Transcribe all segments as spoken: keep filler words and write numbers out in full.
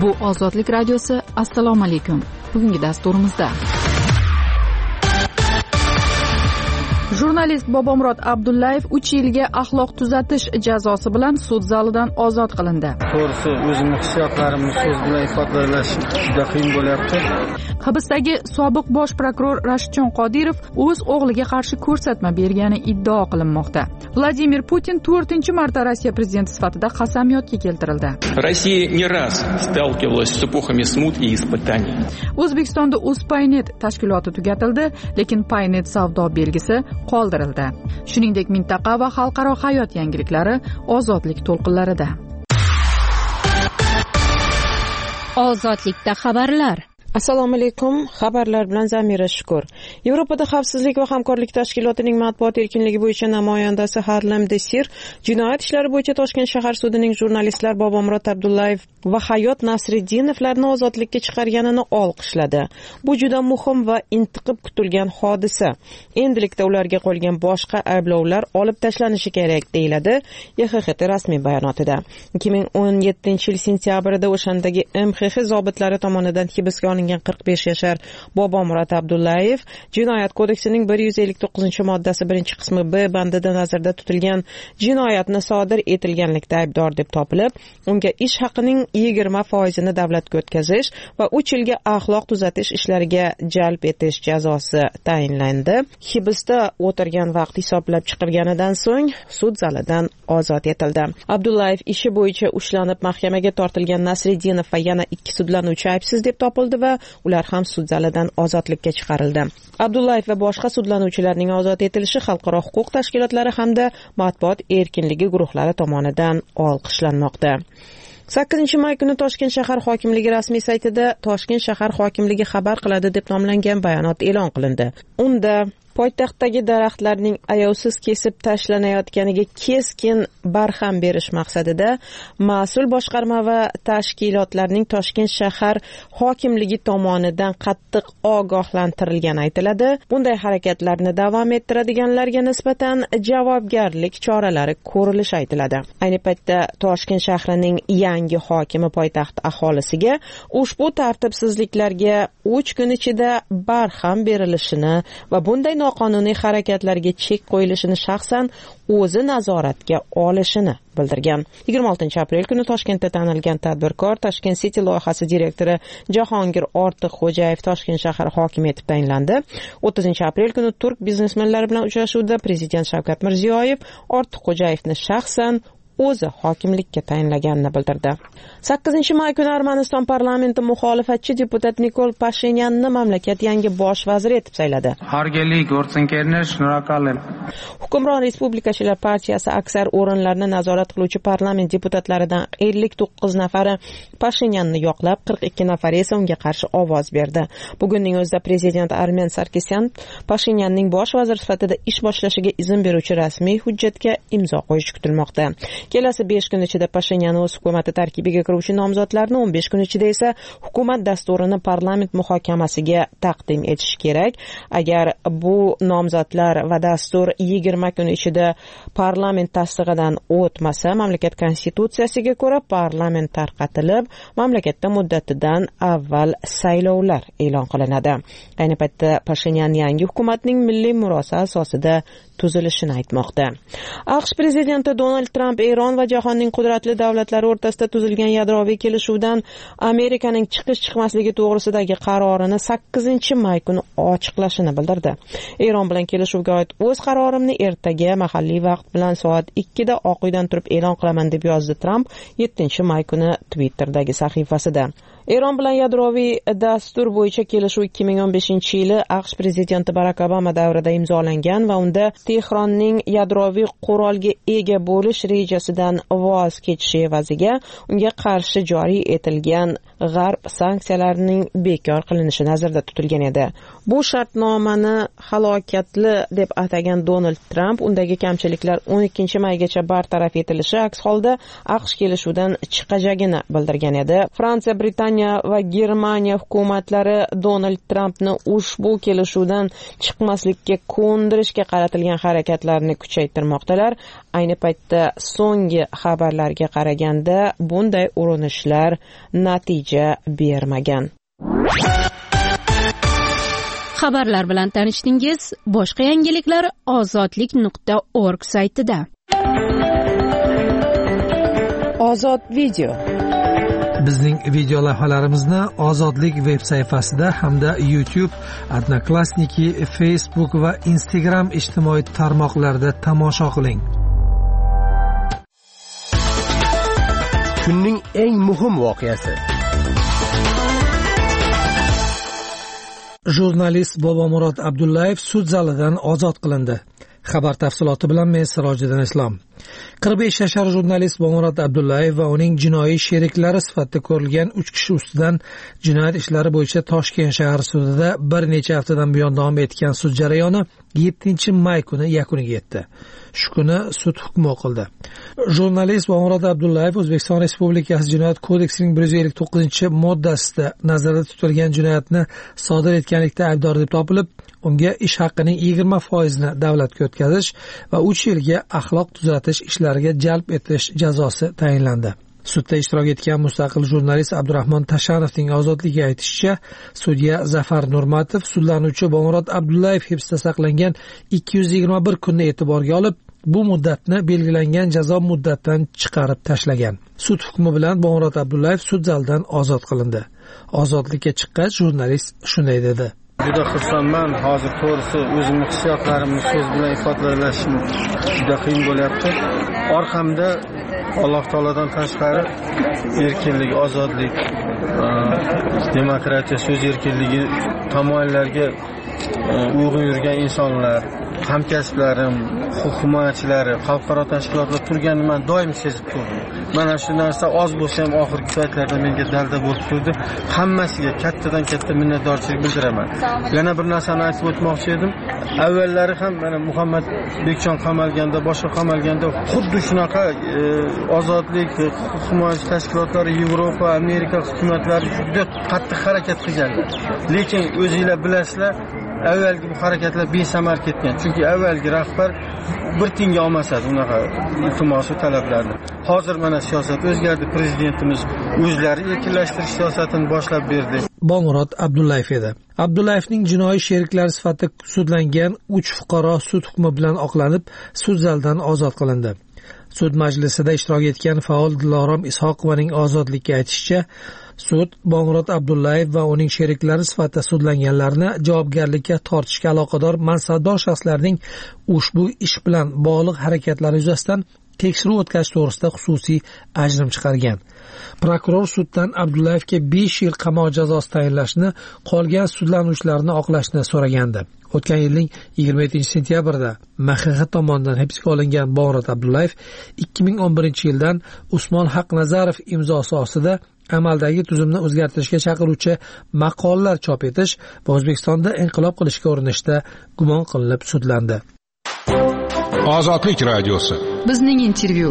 Bu Ozodlik radiosi. Assalomu alaykum. Bugungi dasturimizda jurnalist Bobomurod Abdullayev uch yilga axloq tuzatish jazosi bilan sud zalidan ozod qilindi. To'g'risi, o'zimni hissiyotlarimni so'z bilan ifodalash juda qiyin bo'lyapti. Hibsdagi sobiq bosh prokuror Rashidjon Qodirov o'z o'g'liga qarshi ko'rsatma bergani iddao qilinmoqda. Vladimir Putin to'rtinchi marta Rossiya prezidenti sifatida qasamyodga keltirildi. Rossiya не раз сталкивалась с эпохами смут и испытаний. O'zbekistonda UzPaynet tashkiloti tugatildi, lekin Paynet savdo belgisi qoldirildi. Shuningdek, mintaqa va xalqaro hayot yangiliklari ozodlik to'lqinlarida. Ozodlikda xabarlar. Assalomu alaykum. Xabarlar bilan Zamira Shukur. Yevropada xavfsizlik va hamkorlik tashkilotining matbuot erkinligi bo'yicha namoyandasi Harlem Desir jinoyat ishlari bo'yicha Toshkent shahar sudining jurnalistlar Bobomurod Abdullayev va Hayot Nasriddinovlarni ozodlikka chiqarganini olqishladi. Bu juda muhim va intiqib kutilgan hodisa. Endilikda ularga qo'yilgan boshqa ayblovlar olib tashlanishi kerak, deyiladi Y X X T rasmiy bayonotida. ikki ming o'n yettinchi yil sentyabrida o'shandagi M X X zobitlari tomonidan hibsga olingan qirq besh yashar Bobomurod Abdullayev Jinoyat kodeksining bir yuz ellik to'qqizinchi moddasi birinchi qismi B bandida nazarda tutilgan jinoyatni sodir etilganlikda aybdor deb topilib, unga ish haqining yigirma foizini davlatga o'tkazish va uch yilga axloq tuzatish ishlariga jalb etish jazosi tayinlandi. Hibsda o'tirgan vaqt hisoblab chiqilganidan so'ng sud zalidan ozod etildi. Abdullayev ishi bo'yicha ushlanib mahkamaga tortilgan Nasriddinov va yana ikki sudlanuvchi aybsiz deb topildi va ular ham sud zalidan ozodlikka chiqarildi. Abdullayev va boshqa sudlanuvchilarning ozod etilishi xalqaro huquq tashkilotlari hamda matbuot erkinligi guruhlari tomonidan olqishlanmoqda. sakkizinchi may kuni Toshkent shahar hokimligi rasmiy saytida Toshkent shahar hokimligi xabar qiladi deb nomlangan bayonot e'lon qilindi. Unda poytaxtdagi daraxtlarning ayovsiz kesib tashlanayotganiga keskin barham berish maqsadida mas'ul boshqarma va tashkilotlarning Toshkent shahar hokimligi tomonidan qattiq ogohlantirilgani aytiladi. Bunday harakatlarni davom ettiradiganlarga nisbatan javobgarlik choralari ko'rilishi aytiladi. Ayni paytda Toshkent shahrining yangi hokimi poytaxt aholisiga ushbu tartibsizliklarga uch kun ichida barham berilishini va bunday qonuniy harakatlarga chek qo'yilishini shaxsan o'zi nazoratga olishini bildirgan. yigirma oltinchi aprel kuni Toshkentda tanilgan tadbirkor Tashkent City loyihasi direktori Jahongir Ortiqxo'jayev Toshkent shahar hokimi etib tayinlandi. o'ttizinchi aprel kuni turk biznesmenlari bilan uchrashuvda prezident Shavkat Mirziyoyev Ortiqxo'jayevni shaxsan o'zi hokimlikka tayinlaganini bildirdi. sakkizinchi may kuni Armaniston parlamenti muxolifatchi deputat Nikol Pashinyanni mamlakat yangi bosh vaziri etib sayladi. Hukmron Respublikachilar partiyasi aksar o'rinlarni nazorat qiluvchi parlament deputatlaridan ellik to'qqiz nafari Pashinyanni yoqlab, qirq ikki nafari esa unga qarshi ovoz berdi. Bugunning o'zida prezident Armen Sarkisyan Pashinyanning bosh vazir sifatida ish boshlashiga izn beruvchi rasmiy hujjatga imzo qo'yishi kutilmoqda. Kelasi besh kun ichida Pashinyan o'z hukumati tarkibiga kiruvchi nomzodlarni, o'n besh kun ichida esa hukumat dasturini parlament muhokamasiga taqdim etish kerak. Agar bu nomzodlar va dastur yigirma kun ichida parlament tasdig'idan o'tmasa, mamlakat konstitutsiyasiga ko'ra parlament tarqatilib, mamlakatda muddatidan avval saylovlar e'lon qilinadi. Ayni paytda Pashinyan yangi hukumatning milliy murosa asosida tuzilishini aytmoqda. AQSh prezidenti Donald Trump Eron va jahonning qudratli davlatlari o'rtasida tuzilgan yadroviy kelishuvdan Amerikaning chiqish chiqmasligi to'g'risidagi qarorini sakkizinchi may kuni ochiqlashini bildirdi. Eron bilan kelishuvga oid o'z qarorimni ertaga mahalliy vaqt bilan soat ikkida Oq uydan turib e'lon qilaman deb yozdi Trump yettinchi may kuni Twitter'dagi sahifasida. Eron bilan yadroviy dastur bo'yicha kelishuv ikki ming o'n beshinchi yili AQSh prezidenti Barack Obama davrida imzolangan va unda Tehronning yadroviy qurolga ega bo'lish rejasidan voz kechishi evaziga unga qarshi joriy etilgan G'arb sanksiyalarining bekor qilinishi nazarda tutilgan edi. Bu shartnomani halokatli deb atagan Donald Trump undagi kamchiliklar o'n ikkinchi maygacha bartaraf etilishi aks holda AQSh kelishuvdan chiqajagini bildirgan edi. Fransiya, Britaniya va Germaniya hukumatlari Donald Trumpni ushbu kelishuvdan chiqmaslikka ko'ndirishga qaratilgan harakatlarni kuchaytirmoqdalar. Ayni paytda so'nggi xabarlarga qaraganda bunday urinishlar natija natija bermagan. Xabarlar bilan tanishdingiz. Boshqa yangiliklar ozodlik nuqta org saytida. Ozod video. Bizning video lavhalarimizni Ozodlik veb sayfasida hamda YouTube, Odnoklassniki, Facebook va Instagram ijtimoiy tarmoqlarida tomosha qiling. Kunning eng muhim voqeasi. Jurnalist Bobomurod Abdullayev sud zalidan ozod qilindi. Xabar tafsiloti bilan men Sirojiddin Islom. qirq besh yashar jurnalist Bobomurod Abdullayev va uning jinoiy sheriklari sifatida ko'rilgan uch kishi ustidan jinoyat ishlari bo'yicha Toshkent shahar sudida bir necha haftadan buyon davom etgan sud jarayoni yettinchi may kuni yakuniga yetdi. Shu kuni sud hukmi o'qildi. Jurnalist Bobomurod Abdullayev O'zbekiston Respublikasi Jinoyat kodeksining bir yuz ellik to'qqizinchi moddasida nazarda tutilgan jinoyatni sodir etganlikda aybdor deb topilib, unga ish haqining yigirma foizini davlatga o'tkazish va uch yilga axloq tuzatish ishlariga jalb etish jazosi tayinlandi. Sudda ishtirok etgan mustaqil jurnalist Abdurahmon Tashanovning ozodligiga aytishicha, sudya Zafar Nurmatov sudlanuvchi Bobomurod Abdullayev hibsda saqlangan ikki yuz yigirma bir kunni e'tiborga olib, bu muddatni belgilangan jazo muddatidan chiqarib tashlagan. Sud hukmi bilan Bobomurod Abdullayev sud zalidan ozod qilindi. Ozodlikka chiqqach, jurnalist shunday dedi: Juda xursandman. Hozir to'g'risi o'zimning hissiyotlarimni so'z bilan ifodalashim juda qiyin bo'lyapti. Orqamda Alloh taolodan tashqari erkinlik, ozodlik, demokratiya, so'z erkinligi tamoyillariga uyg'un yurgan insonlar, hamkasblarim, huquq himoyachilari, xalqaro tashkilotlar turganini men doim sezib turdim. Mana shu narsa oz bo'lsa ham oxirgi paytlarda menga dalda bo'lib turdi. Hammasiga kattadan katta minnatdorchilik bildiraman. Yana bir narsani aytib o'tmoqchi edim. Avvallari ham mana Muhammad Bekjon qamalganda, boshqa qamalganda xuddi shunaqa e, ozodlik, huquq himoyachi tashkilotlari, Yevropa, Amerika hukumatlari juda qattiq harakat qilganlar. Lekin o'zingizlar bilasizlar, avvalgi bu harakatlar besamar ketgan. Chunki avvalgi rahbar bir tinga olmasa unaqa iltimosi talablarni. Hozir mana siyosat o'zgardi, prezidentimiz o'zlari erkinlashtirish siyosatini boshlab berdi. Bobomurod Abdullayev edi. Abdullayevning jinoiy sheriklari sifatida sudlangan uch fuqaro sud hukmi bilan oqlanib, sud zalidan ozod qilindi. Sud majlisida ishtirok etgan faol Dilorom Ishoqovaning ozodlikka aytishicha, sud Bobomurod Abdullayev va uning sheriklari sifatida sudlanganlarni javobgarlikka tortishga aloqador mansabdor shaxslarning ushbu ish bilan bog'liq harakatlari yuzasidan tekshiruv o'tkazish to'g'risida xususiy ajrim chiqargan. Prokuror suddan Abdullayevga besh yil qamoq jazosi tayinlashni, qolgan sudlanuvchilarni oqlashni so'ragandi. O'tgan yilning yigirma yettinchi sentyabrida M X X tomonidan hibsga olingan Bobomurod Abdullayev ikki ming o'n birinchi yildan Usmon Haqnazarov imzosi ostida amaldagi tuzumni o'zgartirishga chaqiruvchi maqolalar chop etish va O'zbekistonda inqilob qilishga urinishda gumon qilinib sudlandi. Ozodlik radiosi. Bizning intervyu.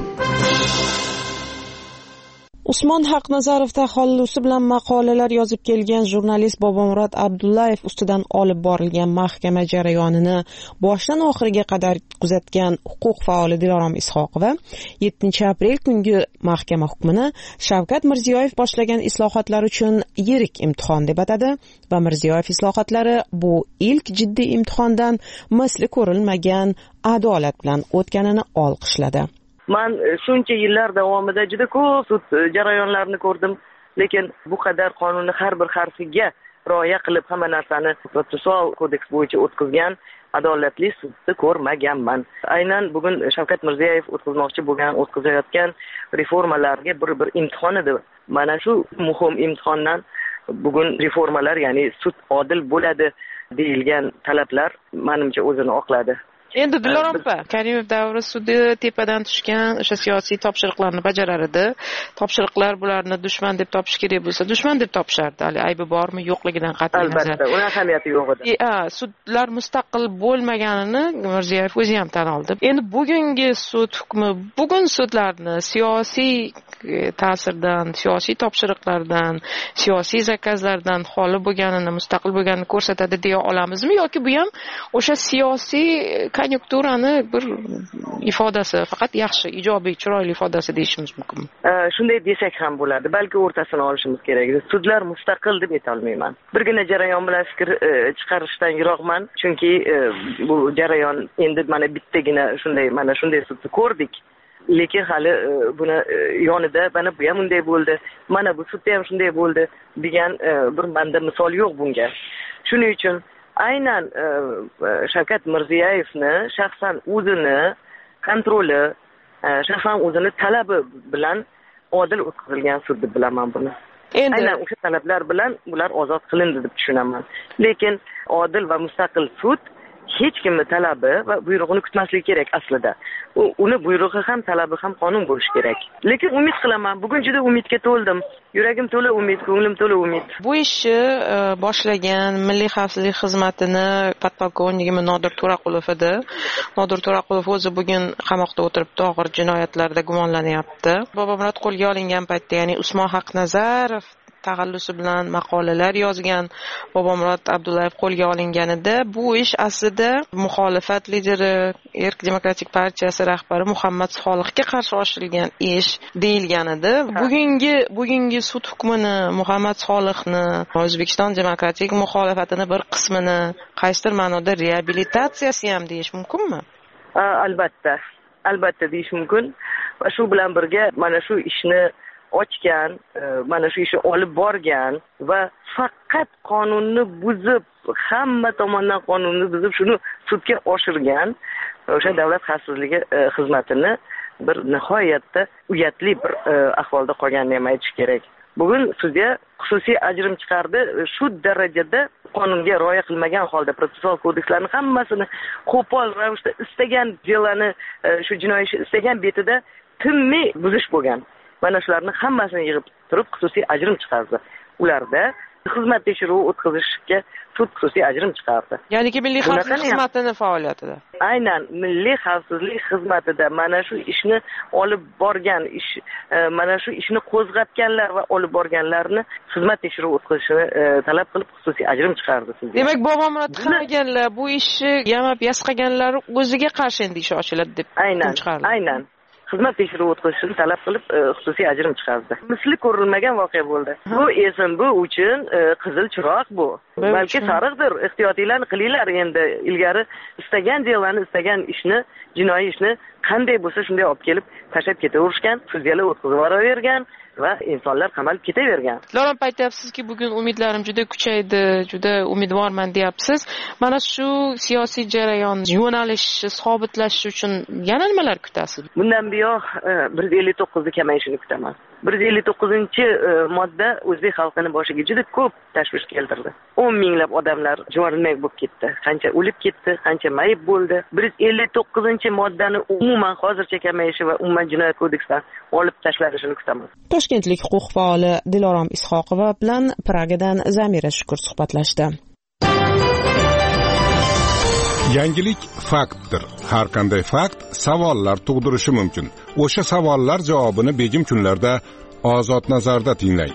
Usmon Haqnazarov taxallusi bilan maqolalar yozib kelgan jurnalist Bobomurod Abdullayev ustidan olib borilgan mahkama jarayonini boshdan oxiriga qadar kuzatgan huquq faoli Dilorom Ishoqova yettinchi aprel kungi mahkama hukmini Shavkat Mirziyoyev boshlagan islohotlar uchun yirik imtihon deb atadi va Mirziyoyev islohotlari bu ilk jiddiy imtihondan misli ko'rilmagan adolat bilan o'tganini olqishladi. Men shuncha yillar davomida juda ko'p sud jarayonlarini ko'rdim, lekin bu qadar qonunning har bir harfiga rioya qilib hamma narsani protsessual kodeks bo'yicha o'tkazgan adolatli sudni ko'rmaganman. Aynan bugun Shavkat Mirziyoyev o'tkazmoqchi bo'lgan, o'tkazayotgan reformalarga bir bir imtihon edi. Mana shu muhim imtihondan bugun reformalar, ya'ni sud odil bo'ladi deyilgan talablar menimcha o'zini oqladi. Endi Dilorom opa, Karimov davri sudi tepadan tushgan o'sha siyosiy topshiriqlarni bajarar edi. Topshiriqlar bularni dushman deb topish kerak bo'lsa, dushman deb topishardi. Hali aybi bormi, yo'qligidan qat'iy nazar. Albatta, uning ahamiyati yo'q edi. Ha, sudlar mustaqil bo'lmaganini Mirziyoyev o'zi ham tan oldi. Endi bugungi sud hukmi, bugun sudlarni siyosiy ta'sirdan, siyosiy topshiriqlardan, siyosiy zakazlardan xoli bo'lganini, mustaqil bo'lganini ko'rsatadi deya olamizmi yoki bu ham o'sha siyosiy konjunkturani bir ifodasi, faqat yaxshi, ijobiy, chiroyli ifodasi deyishimiz mumkin. Shunday desak ham bo'ladi. Balki o'rtasini olishimiz kerak. Sudlar mustaqil deb aytolmayman. Birgina jarayon bilan fikr chiqarishdan yiroqman, chunki bu jarayon endi mana bittagina shunday mana shunday sudni ko'rdik. Lekin hali buni yonida mana bu ham bunday bo'ldi, mana bu sudda ham shunday bo'ldi degan bir menda misol yo'q bunga. Shuning uchun aynan Shavkat Mirziyoyevni shaxsan o'zini kontroli, shaxsan o'zini talabi bilan odil o'tkazilgan sud deb bilaman buni. Aynan o'sha talablar bilan bular ozod qilindi deb tushunaman. Lekin odil va mustaqil sud hech kimni talabi va buyrug'ini kutmasligi kerak aslida. Uni buyrug'i ham talabi ham qonun bo'lishi kerak. Lekin umid qilaman, bugun juda umidga to'ldim. Yuragim to'la umid, ko'nglim to'la umid. Bu ishni boshlagan Milliy xavfsizlik xizmatini podpolkovnigimi Nodir To'raqulov edi. Nodir To'raqulov o'zi bugun qamoqda o'tiribdi, og'ir jinoyatlarda gumonlanyapti. Bobomurod qo'lga olingan paytda, ya'ni Usmon Haqnazarov tag'allusi bilan maqolalar yozgan Bobomurod Abdullayev qo'lga olinganida bu ish aslida muxolifat lideri, Erk demokratik partiyasi rahbari Muhammad Solihga qarshi oshirilgan ish deyilgan edi. Bugungi bugungi sud hukmini Muhammad Solihni, O'zbekiston demokratik muxolifatini bir qismini qaysidir ma'noda reabilitatsiyasi ham deyish mumkinmi? Albatta, albatta deyish mumkin. Va shu bilan birga mana shu ishni ochgan, mana shu ishni olib borgan va faqat qonunni buzib, hamma tomonidan qonunni buzib shuni sudga oshirgan o'sha davlat xavfsizligi xizmatini bir nihoyatda uyatli bir ahvolda qolganini ham aytish kerak. Bugun sudya xususiy ajrim chiqardi. Shu darajada qonunga rioya qilmagan holda protsessual kodekslarning hammasini qo'pol ravishda istagan delani, shu jinoiy ish istagan betida tinmay buzish bo'lgan. Mana shularni hammasini yig'ib turib xususiy ajrim chiqardi. Ularda xizmat tekshiruvi o'tkazishga sud xususiy ajrim chiqardi. Ya'niki Milliy xavfsizlik xizmatining faoliyatida. Aynan Milliy xavfsizlik xizmatida mana shu ishni olib borgan, ish mana shu ishni qo'zg'atganlar va olib borganlarni xizmat tekshiruvi o'tkazishini talab qilib xususiy ajrim chiqardi. Demak, Bobomurod qilmaganlar, bu ishni yamab yasqaganlar o'ziga qarshi endi ish ochiladi deb chiqardi. Aynan. Xizmat tekshiruvi o'tkazishini talab qilib xususiy ajrim chiqardi. Misli ko'rilmagan voqea bo'ldi. Bu esim bu uchun qizil chiroq bu. Balki sariqdir. Ehtiyotinglarni qilinglar endi. Ilgari istagan delani, istagan ishni, jinoiy ishni qanday bo'lsa shunday olib kelib tashlab ketaverishgan, sudyalar o'tkazib yuboravergan va insonlar qamalib ketavergan. Lo'ram aytyapsizki, bugun umidlarim juda kuchaydi, juda umidvorman deyapsiz. Mana shu siyosiy jarayon yo'nalishi sobitlashishi uchun yana nimalar kutasiz? Bundan buyon bir yuz ellik to'qqiz ni kamayishini kutaman. bir yuz ellik to'qqizinchi modda o'zbek xalqining boshiga juda ko'p tashvish keltirdi. o'n minglab odamlar javorimay bo'lib ketdi. Qancha o'lib ketdi, qancha mayib bo'ldi. bir yuz ellik to'qqizinchi moddani umuman hozircha kamayishi va umuman jinoyat kodeksidan olib tashlanishini kutaman. Toshkentlik huquq faoli Dilorom Ishoqova bilan Pragadan Zamira Shukur suhbatlashdi. Yangilik faktdir. Har qanday fakt savollar tug'dirishi mumkin. O'sha savollar javobini begim kunlarda Ozod nazarda tinglang.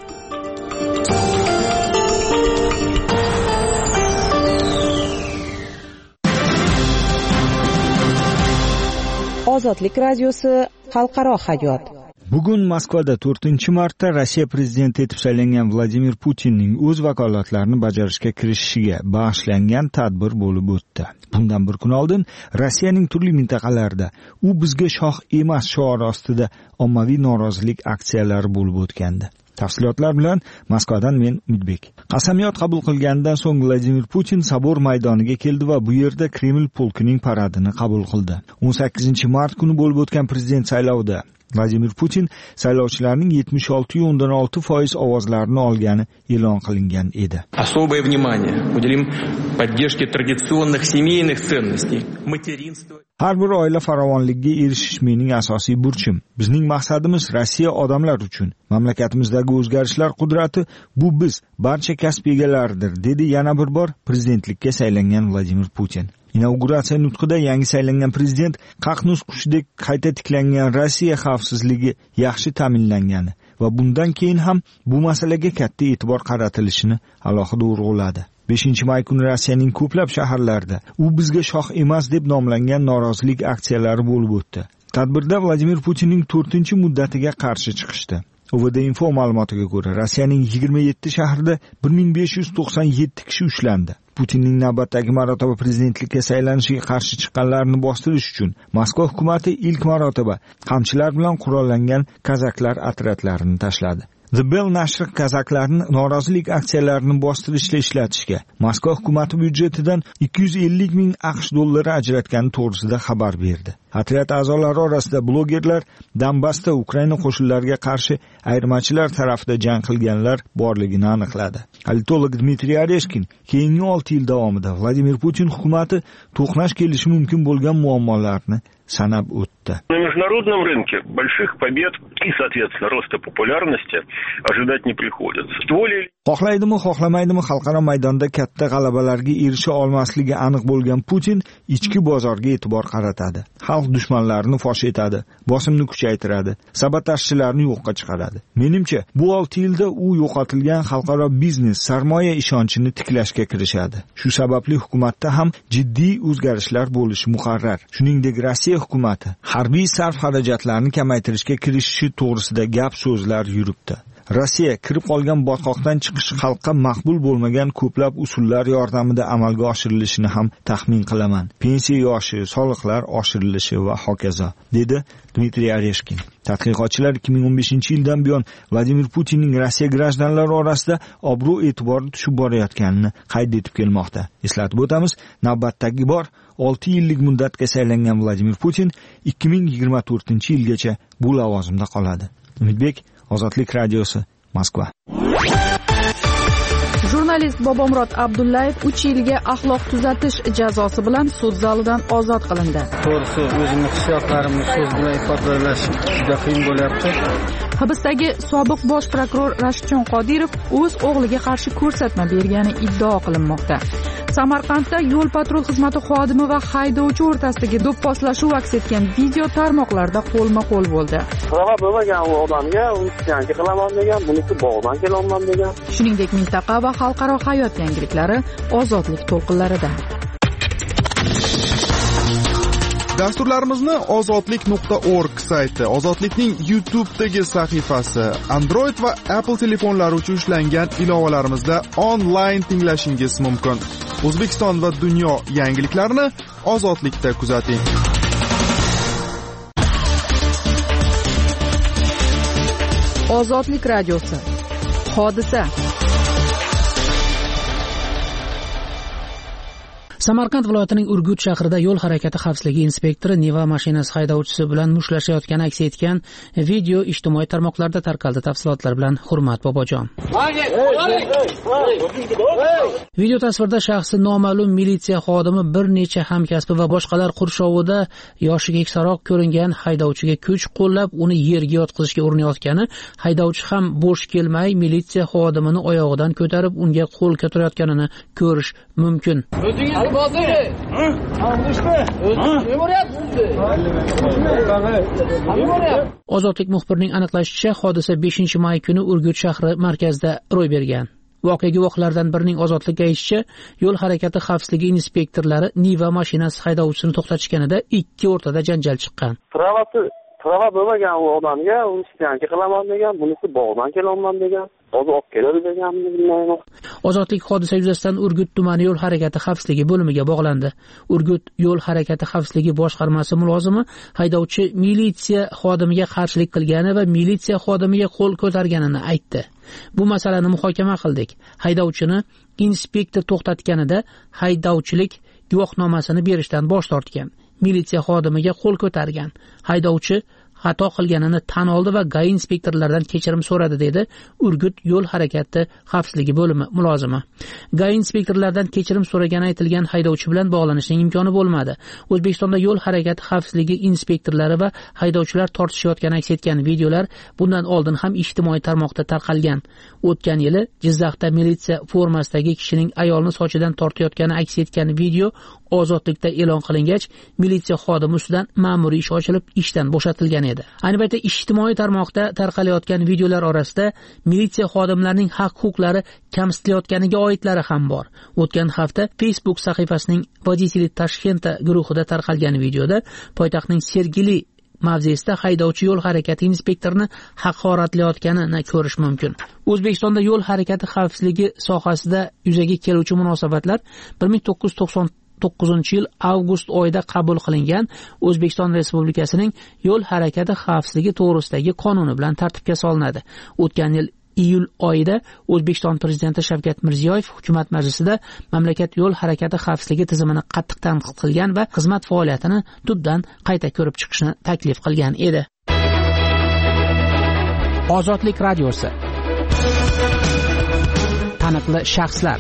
Ozodlik radiosi xalqaro hayot. Bugun Moskvada to'rtinchi marta Rossiya prezidenti etib saylangan Vladimir Putinning o'z vakolatlarini bajarishga kirishishiga bag'ishlangan tadbir bo'lib o'tdi. Bundan bir kun oldin Rossiyaning turli mintaqalarida u bizga shoh emas shiori ostida ommaviy norozilik aksiyalari bo'lib o'tgandi. Tafsilotlar bilan Moskvadan men Umidbek. Qasamyod qabul qilganidan so'ng Vladimir Putin Sabor maydoniga keldi va bu yerda Kreml polkining paradini qabul qildi. o'n sakkizinchi mart kuni bo'lib o'tgan prezident saylovida Vladimir Putin saylovchilarning yetmish olti nuqta o'ndan olti foiz ovozlarini olgani e'lon qilingan edi. Особое внимание уделим поддержке традиционных семейных ценностей, материнства. Har bir oila farovonligiga erishish mening asosiy burchim. Bizning maqsadimiz Rossiya odamlar uchun. Mamlakatimizdagi o'zgarishlar qudrati bu biz barcha kasb egalaridir, dedi yana bir bor prezidentlikka saylangan Vladimir Putin. Inauguratsiya nutqida yangi saylangan prezident qaqnus qushidek qayta tiklangan Rossiya xavfsizligi yaxshi ta'minlangani va bundan keyin ham bu masalaga katta e'tibor qaratilishini alohida urg'uladi. beshinchi may kuni Rossiyaning ko'plab shaharlarida u bizga shoh emas deb nomlangan norozilik aksiyalari bo'lib o'tdi. Tadbirda Vladimir Putinning to'rtinchi muddatiga qarshi chiqishdi. O V D Info ma'lumotiga ko'ra, Rossiyaning yigirma yetti shahrida bir ming besh yuz to'qson yetti kishi ushlandi. Putinning navbatdagi marotaba prezidentlikka saylanishiga qarshi chiqqanlarni bostirish uchun Moskva hukumatati ilk marotaba qamchilar bilan qurollangan kazaklar otryadlarini tashladi. The Bell nashri kazaklarni norozilik aksiyalarini bostirishda ishlatishga Moskva hukumati byudjetidan ikki yuz ellik ming AQSh dollari ajratgani to'g'risida xabar berdi. Otryad a'zolari orasida blogerlar, Donbassda Ukraina qo'shinlariga qarshi ayirmachilar tarafida jang qilganlar borligini aniqladi. Politolog Dmitriy Oreshkin keyingi olti yil davomida Vladimir Putin hukumati to'qnash kelishi mumkin bo'lgan muammolarni sanab o'tdi. На международном рынке больших побед и, соответственно, роста популярности ожидать не приходится. Xohlaydimi, xohlamaydimi xalqaro maydonda katta g'alabalarga erisha olmasligi aniq bo'lgan Putin ichki bozorga e'tibor qaratadi. Xalq dushmanlarini fosh etadi, bosimni kuchaytiradi, sabotajchilarni yo'qqa chiqaradi. Menimcha, bu olti yilda u yo'qotilgan xalqaro biznes, sarmoya ishonchini tiklashga kirishadi. Shu sababli hukumatda ham jiddiy o'zgarishlar bo'lishi muqarrar. Shuningdek, Rossiya hukumati harbiy sarf xarajatlarini kamaytirishga kirishishi to'g'risida gap so'zlar yuribdi. Rossiya kirib qolgan botqoqdan chiqish xalqqa maqbul bo'lmagan ko'plab usullar yordamida amalga oshirilishini ham taxmin qilaman. Pensiya yoshi, soliqlar oshirilishi va hokazo, dedi Dmitriy Oreshkin. Tadqiqotchilar ikki ming o'n beshinchi yildan buyon Vladimir Putinning Rossiya grajdanlari orasida obro' e'tibori tushib borayotganini qayd etib kelmoqda. Eslatib o'tamiz, navbatdagi bor olti yillik muddatga saylangan Vladimir Putin ikki ming yigirma to'rtinchi yilgacha bu lavozimda qoladi. Umidbek, Ozodlik radiosi, Moskva. Jurnalist Bobomurod Abdullayev uch yilga axloq tuzatish jazosi bilan sud zalidan ozod qilindi. To'g'risi, o'zimning hissiyotlarimni so'z bilan ifodalash juda qiyin bo'lyapti. Hibsdagi sobiq bosh prokuror Rashidjon Qodirov o'z o'g'liga qarshi ko'rsatma bergani iddao qilinmoqda. Samarqandda yo'l patrul xizmati xodimi va haydovchi o'rtasidagi do'pposlashuv aks etgan video tarmoqlarda qo'lma-qo'l bo'ldi. Prava bo'lmagan u odamga uni jangi qilaman degan, bunisi bog'dan kelolmam degan. Shuningdek, mintaqa va xalqaro hayot yangiliklari ozodlik to'lqinlarida. Dasturlarimizni ozodlik nuqta org sayti, Ozodlikning YouTube'dagi sahifasi, Android va Apple telefonlari uchun ishlangan ilovalarimizda onlayn tinglashingiz mumkin. O'zbekiston va dunyo yangiliklarini Ozodlikda kuzating. Ozodlik radiosi. Hodisa. Samarqand viloyatining Urgut shahrida yo'l harakati xavfsizligi inspektori Niva mashinasi haydovchisi bilan mushtlashayotgani aks etgan video ijtimoiy tarmoqlarda tarqaldi. Tafsilotlar bilan Hurmat Bobojon. Video tasvirda shaxsi noma'lum militsiya xodimi bir necha hamkasbi va boshqalar qurshovida yoshi keksaroq ko'ringan haydovchiga kuch qo'llab uni yerga yotqizishga urinayotgani, haydovchi ham bo'sh kelmay militsiya xodimini oyog'idan ko'tarib unga qo'l ko'tarayotganini ko'rish mumkin. Ozodlik muxbirining aniqlashicha, hodisa beshinchi may kuni Urgut shahri markazida ro'y bergan. Voqea guvohlaridan birining Ozodlikka aytishicha, yo'l harakati xavfsizligi inspektorlari Niva mashinasi haydovchisini to'xtatishganida ikki o'rtada janjal chiqqan. Pravasi prava bo'lmagan u odamga uni jangi qilaman degan, bunisi bog'dan kelolman degan. Hozir olib keladi deganimni bilmayman. Ozodlik hodisa yuzasidan Urgut tumani yo'l harakati xavfsizligi bo'limiga bog'landi. Urgut yo'l harakati xavfsizligi boshqarmasi mulozimi haydovchi militsiya xodimiga qarshilik qilgani va militsiya xodimiga qo'l ko'targanini aytdi. Bu masalani muhokama qildik. Haydovchini inspektor to'xtatganida haydovchilik guvohnomasini berishdan bosh tortgan. Militsiya xodimiga qo'l ko'targan. Haydovchi xato qilganini tan oldi va G A I inspektorlaridan kechirim so'radi, dedi Urgut yo'l harakati xavfsizligi bo'limi mulozimi. G A I inspektorlaridan kechirim so'ragani aytilgan haydovchi bilan bog'lanishning imkoni bo'lmadi. O'zbekistonda yo'l harakati xavfsizligi inspektorlari va haydovchilar tortishayotgani aks etgan videolar bundan oldin ham ijtimoiy tarmoqda tarqalgan. O'tgan yili Jizzaxda militsiya formasidagi kishining ayolni sochidan tortayotgani aks etgan video Ozodlikda e'lon qilingach, militsiya xodimi ustidan ma'muriy ish ochilib, ishdan bo'shatilgan edi. edi. Ayni paytda ijtimoiy tarmoqda tarqalayotgan videolar orasida militsiya xodimlarining haq-huquqlari kamsitilayotganiga oidlari ham bor. O'tgan hafta Facebook sahifasining Vodители Tashkenta guruhida tarqalgan videoda poytaxtning Sergeli mavzesida haydovchi yo'l harakati inspektorini haqoratlayotganini ko'rish mumkin. O'zbekistonda yo'l harakati xavfsizligi sohasida yuzaga keluvchi munosabatlar bir ming to'qqiz yuz to'qson to'qqizinchi yil avgust oyida qabul qilingan O'zbekiston Respublikasining yo'l harakati xavfsizligi to'g'risidagi qonuni bilan tartibga solinadi. O'tgan yil iyul oyida O'zbekiston prezidenti Shavkat Mirziyoyev hukumat majlisida mamlakat yo'l harakati xavfsizligi tizimini qattiq tanqid qilgan va xizmat faoliyatini tubdan qayta ko'rib chiqishni taklif qilgan edi. Ozodlik radiosi. Taniqli shaxslar.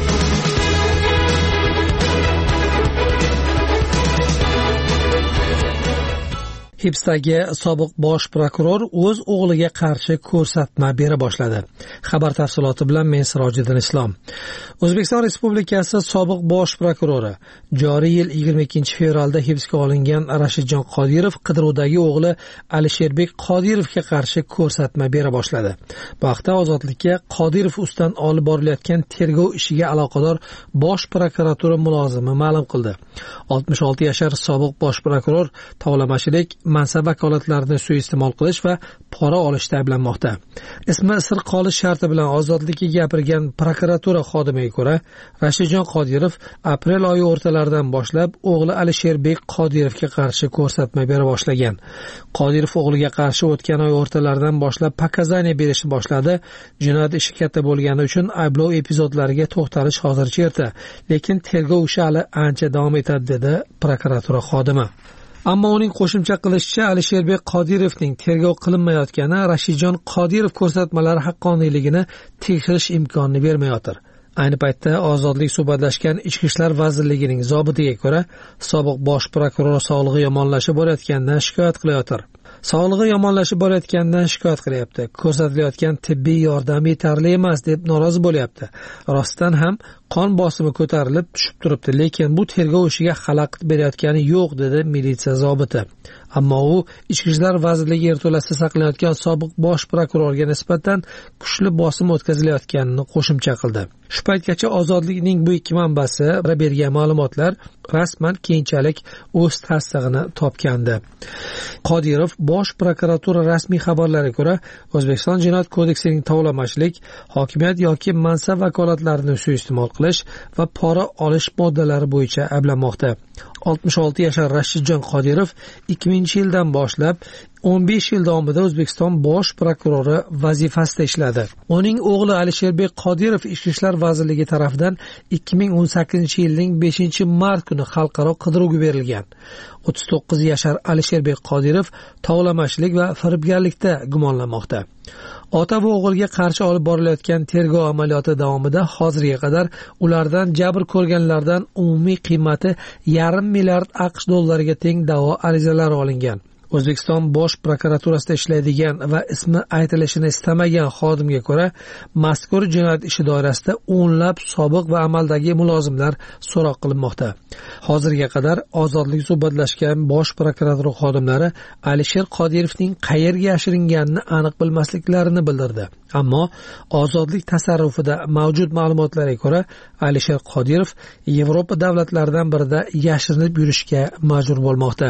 Hibsdagi sobiq bosh prokuror o'z o'g'liga qarshi ko'rsatma bera boshladi. Xabar tafsiloti bilan men Sirojiddin Islom. O'zbekiston Respublikasi sobiq bosh prokurori joriy yil yigirma ikkinchi fevralda hibsga olingan Rashidjon Qodirov qidiruvdagi o'g'li Alisherbek Qodirovga qarshi ko'rsatma bera boshladi. Bu haqda Ozodlikka Qodirov ustidan olib borilayotgan tergov ishiga aloqador bosh prokuratura mulozimi ma'lum qildi. oltmish olti yashar sobiq bosh prokuror tovlamachilik, mansab vakolatlarini suiiste'mol qilish va pora olishda ayblanmoqda. Ismi sir qolish sharti bilan Ozodlikka gapirgan prokuratura xodimiga ko'ra, Rashidjon Qodirov aprel oyi o'rtalaridan boshlab o'g'li Alisherbek Qodirovga qarshi ko'rsatma bera boshlagan. Qodirov o'g'liga qarshi o'tgan oy o'rtalaridan boshlab pokazaniya berishni boshladi. Jinoyat ishi katta bo'lgani uchun ayblov epizodlariga to'xtalish hozircha erta, lekin tergov ishi hali ancha davom etadi dedi prokuratura xodimi. Ammo uning qo'shimcha qilishicha, Alisherbek Qodirovning tergov qilinmayotgani Rashidjon Qodirov ko'rsatmalari haqqoniyligini tekshirish imkonini bermayotir. Ayni paytda Ozodlik suhbatlashgan Ichki ishlar vazirligining zobitiga ko'ra, sobiq bosh prokuror sog'lig'i yomonlashib borayotganidan shikoyat qilayotir. Sog'lig'i yomonlashib borayotganidan shikoyat qilyapti. Ko'rsatilayotgan tibbiy yordam yetarli emas deb norozi bo'lyapti. Rostdan ham qon bosimi ko'tarilib tushib turibdi, lekin bu tergov ishiga xalaqit berayotgani yo'q dedi militsiya zobiti. Ammo u Ichki ishlar vazirligi yerto'lasida saqlanayotgan sobiq bosh prokurorga nisbatan kuchli bosim o'tkazilayotganini qo'shimcha qildi. Shu paytgacha Ozodlikning bu ikki manbasi bergan ma'lumotlar rasman keyinchalik o'z tasdig'ini topgandi. Qodirov bosh prokuratura rasmiy xabarlariga ko'ra, O'zbekiston Jinoyat kodeksining tovlamachilik, hokimiyat yoki mansab vakolatlarini suiiste'mol qilish va pora olish moddalari bo'yicha ayblanmoqda. oltmish olti yashar Rashidjon Qodirov ikki mingchi yildan boshlab o'n besh yil davomida O'zbekiston bosh prokurori vazifasida ishladi. Uning o'g'li Alisherbek Qodirov Ichki ishlar vazirligi tomonidan ikki ming o'n sakkizinchi yilning beshinchi mart kuni xalqaro qidiruvga berilgan. o'ttiz to'qqiz yashar Alisherbek Qodirov tovlamachilik va firibgarlikda gumonlanmoqda. Ota va o'g'ilga qarshi olib borilayotgan tergov amaliyoti davomida hozirga qadar ulardan jabr ko'rganlardan umumiy qiymati yarim milliard AQSh dollariga teng da'vo arizalari olingan. O'zbekiston bosh prokuraturasida ishlaydigan va ismi aytilishini istamagan xodimga ko'ra, mazkur jinoyat ishi doirasida o'nlab sobiq va amaldagi mulozimlar so'roq qilinmoqda. Hozirga qadar Ozodlik suhbatlashgan bosh prokuratura xodimlari Alisher Qodirovning qayerga yashiringanini aniq bilmasliklarini bildirdi. Ammo Ozodlik tasarrufida mavjud ma'lumotlarga ko'ra, Alisher Qodirov Yevropa davlatlaridan birida yashirinib yurishga majbur bo'lmoqda.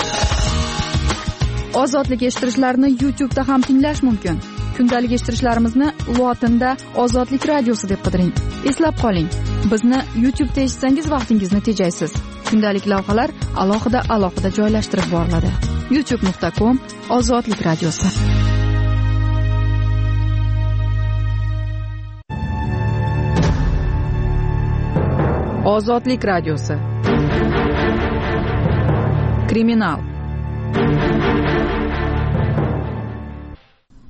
Ozodlik eshittirishlarni YouTube da ham tinglash mumkin. Kundalik eshittirishlarimizni lotinda Ozodlik radiosi deb qidiring. Eslab qoling, bizni YouTube da eshitsangiz vaqtingizni tejaysiz. Kundalik lavhalar alohida alohida joylashtirib boriladi. youtube nuqta com Ozodlik radiosi. Ozodlik radiosi. Kriminal.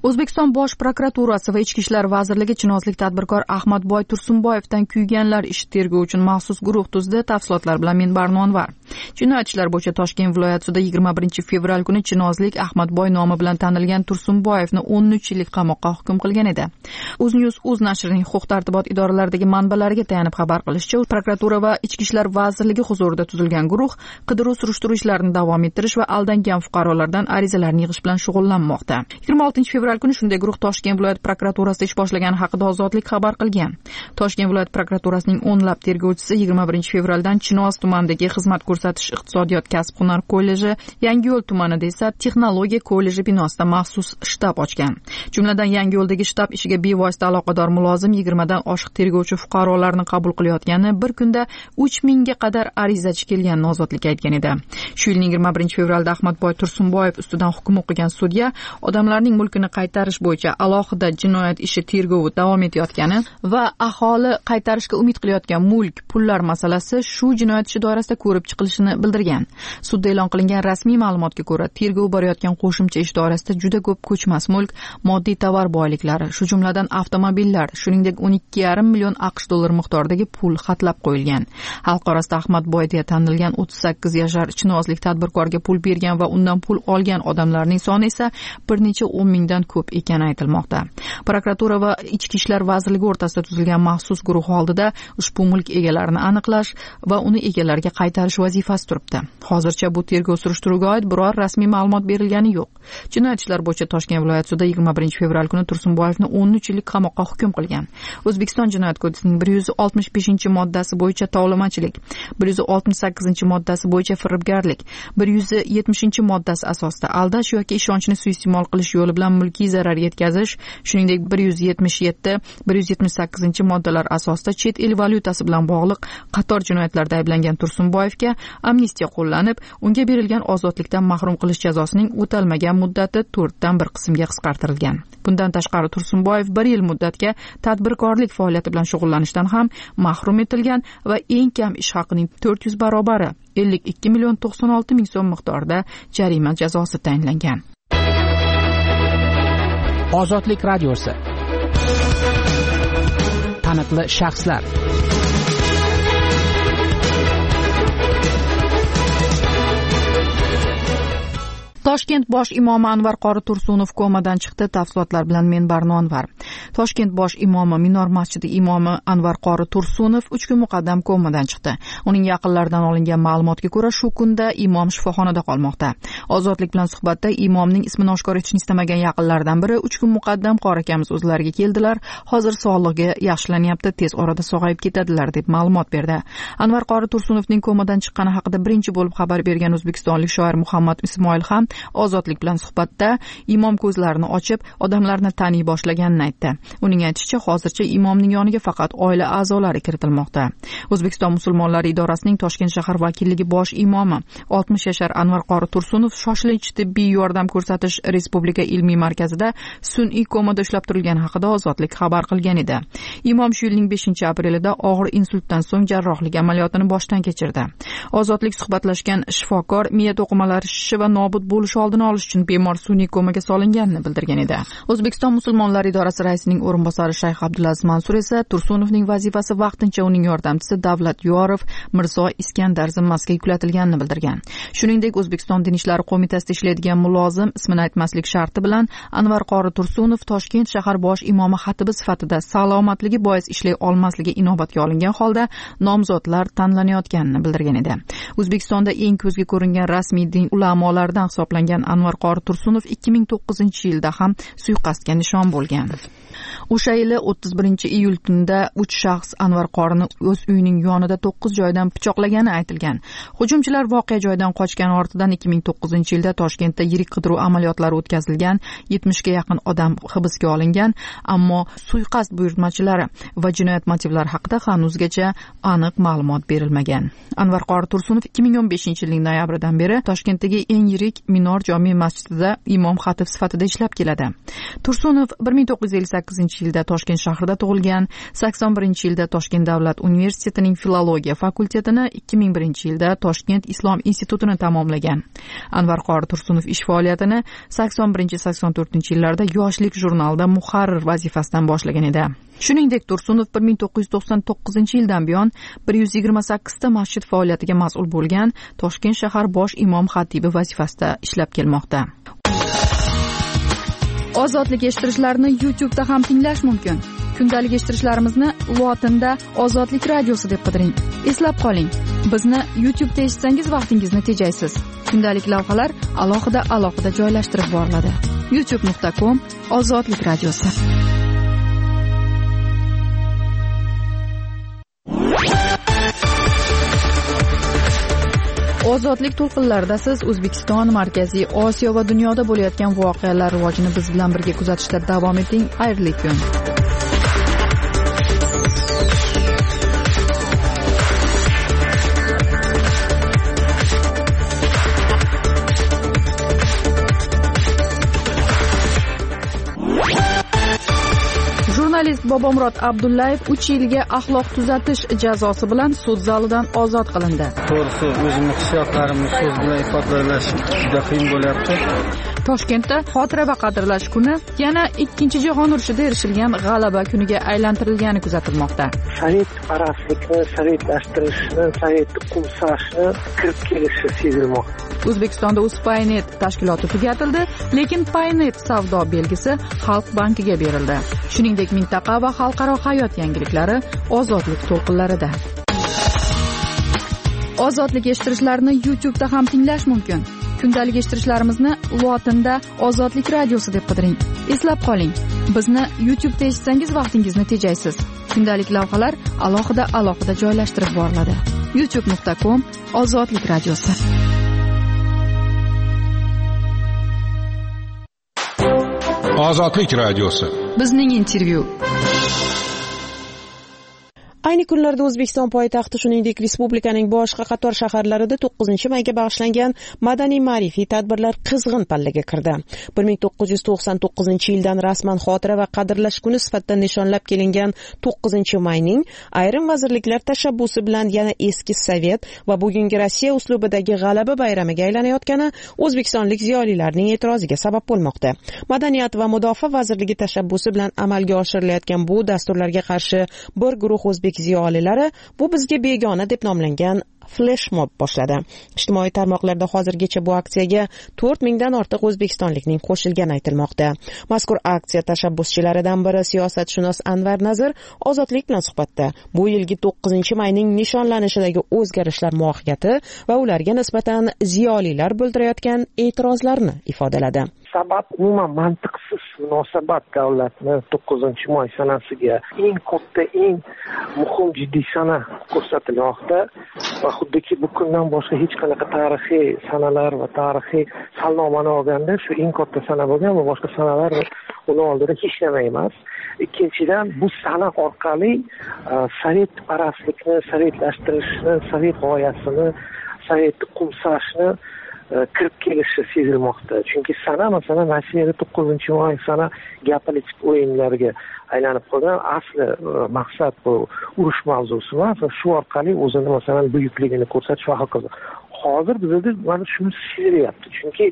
O'zbekiston bosh prokuraturasi va Ichki ishlar vazirligi chinozlik tadbirkor Ahmadboy Tursunboyevdan kuyganlar ishi tergovi uchun maxsus guruh tuzdi. Tafsilotlar bilan men Barno Anvar. Jinoyat ishlar bo'yicha Toshkent viloyat sudi yigirma birinchi fevral kuni chinozlik Ahmadboy nomi bilan tanilgan Tursunboyevni o'n uch yillik qamoqqa hukm qilgan edi. UzNews.uz nashrining huquq-tartibot idoralaridagi manbalariga tayanib xabar qilishicha, prokuratura va Ichki ishlar vazirligi huzurida tuzilgan guruh qidiruv surishtiruv ishlarini davom ettirish va aldangan fuqarolardan arizalarni yig'ish bilan shug'ullanmoqda. yigirma oltinchi fevral kuni shunday guruh Toshkent viloyat prokuraturasida ish boshlagani haqida Ozodlik xabar qilgan. Toshkent viloyat prokuraturasining o'nlab tergovchisi yigirma birinchi fevraldan Chinoz tumanidagi xizmat ko'rsatish iqtisodiyot kasb-hunar kolleji, Yangiyo'l tumanida esa texnologiya kolleji binosida maxsus shtab ochgan. Jumladan Yangiyo'ldagi shtab ishiga bevosita aloqador mulozim yigirmadan oshiq tergovchi fuqarolarni qabul qilayotgani, bir kunda uch mingga qadar arizachi kelganini Ozodlik aytgan edi. Shu yilning yigirma birinchi fevralda Ahmadboy Tursunboyev ustidan hukm o'qigan sudya odamlarning mulkini qaytarish bo'yicha alohida jinoyat ishi tergovi davom etayotgani va aholi qaytarishga umid qilayotgan mulk, pullar masalasi shu jinoyat ishi doirasida ko'rib chiqilishini bildirgan. Sudda e'lon qilingan rasmiy ma'lumotga ko'ra, tergov borayotgan qo'shimcha ish doirasida juda ko'p ko'chmas mulk, moddiy tovar boyliklari, shu jumladan avtomobillar, shuningdek o'n ikki yarim million AQSh dollar miqdoridagi pul xatlab qo'yilgan. Xalq orasida Ahmadboy deya tanilgan o'ttiz sakkiz yashar chinozlik tadbirkorga pul bergan va undan pul olgan odamlarning soni esa bir necha o'n mingdan ko'p ekani aytilmoqda. Prokuratura va Ichki ishlar vazirligi o'rtasida tuzilgan maxsus guruh oldida ushbu mulk egalarini aniqlash va uni egalariga qaytarish vazifasi turibdi. Hozircha bu tergov surishtiruviga oid biror rasmiy ma'lumot berilgani yo'q. Jinoyat ishlar bo'yicha Toshkent viloyat sudi yigirma birinchi fevral kuni Tursunboyevni o'n uch yillik qamoqqa hukm qilgan. O'zbekiston Jinoyat kodeksining bir yuz oltmish beshinchi moddasi bo'yicha tovlamachilik, bir yuz oltmish sakkizinchi moddasi bo'yicha firibgarlik, bir yuz yetmishinchi moddasi asosida aldash yoki ishonchni suiiste'mol qilish yo'li bilan mulkiy zarar yetkazish, shuningdek bir yuz yetmish yetti, bir yuz yetmish sakkizinchi moddalar asosida chet el valyutasi bilan bog'liq qator jinoyatlarda ayblangan Tursunboyevga amnistiya qo'llanib, unga berilgan ozodlikdan mahrum qilish jazosining o'talmagan muddati to'rtdan bir qismga qisqartirilgan. Bundan tashqari Tursunboyev bir yil muddatga tadbirkorlik faoliyati bilan shug'ullanishdan ham mahrum etilgan va eng kam ish haqining to'rt yuz barobari ellik ikki million to'qson olti ming so'm miqdorida jarima jazosi tayinlangan. Ozodlik radiosi. Taniqli shaxslar. Toshkent bosh imomi Anvar qori Tursunov komadan chiqdi. Tafsilotlar bilan men Barno Anvar. Toshkent bosh imomi Minor masjidi imomi Anvar qori Tursunov uch kun muqaddam komadan chiqdi. Uning yaqinlaridan olingan ma'lumotga ko'ra, shu kunda imom shifoxonada qolmoqda. Ozodlik bilan suhbatda imomning ismini oshkor etishni istamagan yaqinlaridan biri uch kun muqaddam qori akamiz o'zlariga keldilar. Hozir sog'lig'i yaxshilanyapti, tez orada sog'ayib ketadilar deb ma'lumot berdi. Anvar qori Tursunovning komadan chiqqani haqida birinchi bo'lib xabar bergan o'zbekistonlik shoir Muhammad Ismoil ham Ozodlik bilan suhbatda imom ko'zlarini ochib, odamlarni taniy boshlaganini aytdi. Uning aytishicha, hozircha imomning yoniga faqat oila a'zolari kiritilmoqda. O'zbekiston musulmonlari idorasining Toshkent shahar vakilligi bosh imomi oltmish yashar Anvar qori Tursunov shoshilinch tibbiy yordam ko'rsatish Respublika ilmiy markazida sun'iy komada ushlab turilgani haqida Ozodlik xabar qilgan edi. Imom shu yilning beshinchi aprelida og'ir insultdan so'ng jarrohlik amaliyotini boshdan kechirdi. Ozodlik suhbatlashgan shifokor miya to'qimalari shishi va nobud bo'lishi oldini olish uchun bemor sun'iy komaga solinganini bildirgan edi. O'zbekiston musulmonlari idorasi raisining o'rinbosari Shayx Abdulaziz Mansur esa Tursunovning vazifasi vaqtincha uning yordamchisi Davlat Yorov Mirzo Iskandar zimmasiga yuklatilganini bildirgan. Shuningdek, O'zbekiston Din ishlari qo'mitasida ishlaydigan mulozim ismini aytmaslik sharti bilan Anvar qori Tursunov Toshkent shahar bosh imomi xatibi sifatida salomatligi bois ishlay olmasligi inobatga olingan holda nomzodlar tanlanayotganini bildirgan edi. O'zbekistonda eng ko'zga ko'ringan rasmiy din ulamolaridan hisoblangan Anvar qori Tursunov ikki ming to'qqizinchi yilda ham suiqasdga nishon bo'lgan. O'sha yili o'ttiz birinchi iyul tunida uch shaxs Anvar qorini o'z uyining yonida to'qqiz joydan pichoqlagani aytilgan. Hujumchilar voqea joyidan qochgan ortidan ikki ming to'qqizinchi yilda Toshkentda yirik qidiruv amaliyotlari o'tkazilgan, yetmishga yaqin odam hibsga olingan, ammo suiqasd buyurtmachilari va jinoyat motivlari haqida hanuzgacha aniq ma'lumot berilmagan. Anvar qori Tursunov ikki ming o'n beshinchi yilning noyabridan beri Toshkentdagi eng yirik minor jome masjidida imom xatib sifatida ishlab keladi. Tursunov bir ming to'qqiz yuz ellik sakkizinchi yilda Toshkent shahrida tug'ilgan. sakson birinchi yilda Toshkent davlat universitetining filologiya fakultetini, ikki ming birinchi yilda Toshkent islom institutini tamomlagan. Anvar qori Tursunov ish faoliyatini sakson birinchi sakson to'rtinchi yillarda Yoshlik jurnalida muharrir vazifasidan boshlagan edi. Shuningdek, Tursunov bir ming to'qqiz yuz to'qson to'qqizinchi yildan buyon bir yuz yigirma sakkizta masjid faoliyatiga mas'ul bo'lgan Toshkent shahar bosh imom xatibi vazifasida ishlab kelmoqda. Ozodlik eshittirishlarni YouTube'da ham tinglash mumkin. Kundalik eshittirishlarimizni lotinda Ozodlik radiosi deb qidiring. Eslab qoling, bizni YouTube'da eshitsangiz vaqtingizni tejaysiz. Kundalik lavhalar alohida alohida joylashtirib boriladi. youtube nuqta com Ozodlik radiosi. Ozodlik to'lqinlarida siz O'zbekiston, Markaziy Osiyo va dunyoda bo'layotgan voqealar rivojini biz bilan birga kuzatishda davom eting. Xayrli kun. Jurnalist Bobomurod Abdullayev uch yilga axloq tuzatish jazosi bilan sud zalidan ozod qilindi. To'g'risi, o'zimning hissiyotlarimni so'z bilan ifodalash juda qiyin bo'lyapti. Toshkentda xotira va qadrlash kuni yana ikkinchi jahon urushida erishilgan g'alaba kuniga aylantirilgani kuzatilmoqda. Sovet parastlikni, sovetlashtirishni, sovet qumsashni kirib kelishi sezilmoqda. O'zbekistonda Uzpaynet tashkiloti tugatildi, lekin Paynet savdo belgisi Xalq bankiga berildi. Shuningdek, mintaqa va xalqaro hayot yangiliklari Ozodlik to'lqinlarida. Ozodlik eshittirishlarni YouTube'da ham tinglash mumkin. Kundalik eshittirishlarimizni lotinda Ozodlik radiosi deb qidiring. Eslab qoling, bizni YouTube'da eshitsangiz vaqtingizni tejaysiz. Kundalik lavhalar alohida alohida joylashtirib boriladi. youtube nuqta com Ozodlik radiosi. Ozodlik radiosi. Bizning intervyu. Ayni kunlarda O'zbekiston poytaxti shuningdek respublikaning boshqa qator shaharlarida to'qqizinchi mayga bag'ishlangan madaniy ma'rifiy tadbirlar qizg'in pallaga kirdi. bir ming to'qqiz yuz to'qson to'qqizinchi yildan rasman xotira va qadrlash kuni sifatida nishonlab kelingan to'qqizinchi mayning ayrim vazirliklar tashabbusi bilan yana eski Sovet va bugungi Rossiya uslubidagi g'alaba bayramiga aylanayotgani o'zbekistonlik ziyolilarning e'tiroziga sabab bo'lmoqda. Madaniyat va mudofaa vazirligi tashabbusi bilan amalga oshirilayotgan bu dasturlarga qarshi bir guruh o'zbek ziyolilari bu bizga begona deb nomlangan flash mob boshladi. Ijtimoiy tarmoqlarda hozirgacha bu aksiyaga to'rt mingdan ortiq o'zbekistonlikning qo'shilgani aytilmoqda. Mazkur aksiya tashabbuschilaridan biri siyosatshunos Anvar Nazir Ozodlik bilan suhbatda bu yilgi to'qqizinchi mayning nishonlanishidagi o'zgarishlar mohiyati va ularga nisbatan ziyolilar bildirayotgan e'tirozlarni ifodaladi. Sabab umuman mantiqsiz munosabat davlatni to'qqizinchi may sanasiga eng katta, eng muhim jiddiy sana ko'rsatilmoqda va xuddiki bu kundan boshqa hech qanaqa tarixiy sanalar va tarixiy salnomani olganda shu eng katta sana bo'lgan va boshqa sanalar uni oldida hech nima emas. Ikkinchidan, bu sana orqali sovet parastlikni, sovetlashtirishni, sovet g'oyasini, sovet qumsashni kirib kelishi sezilmoqda. Chunki sana masalan Rossiyada to'qqizinchi may sana geopolitik o'yinlarga aylanib qolgan. Asli maqsad bu urush mavzusi emas, shu orqali o'zini masalan buyukligini ko'rsatish va hokazo. Hozir bizda mana shuni sezilyapti. Chunki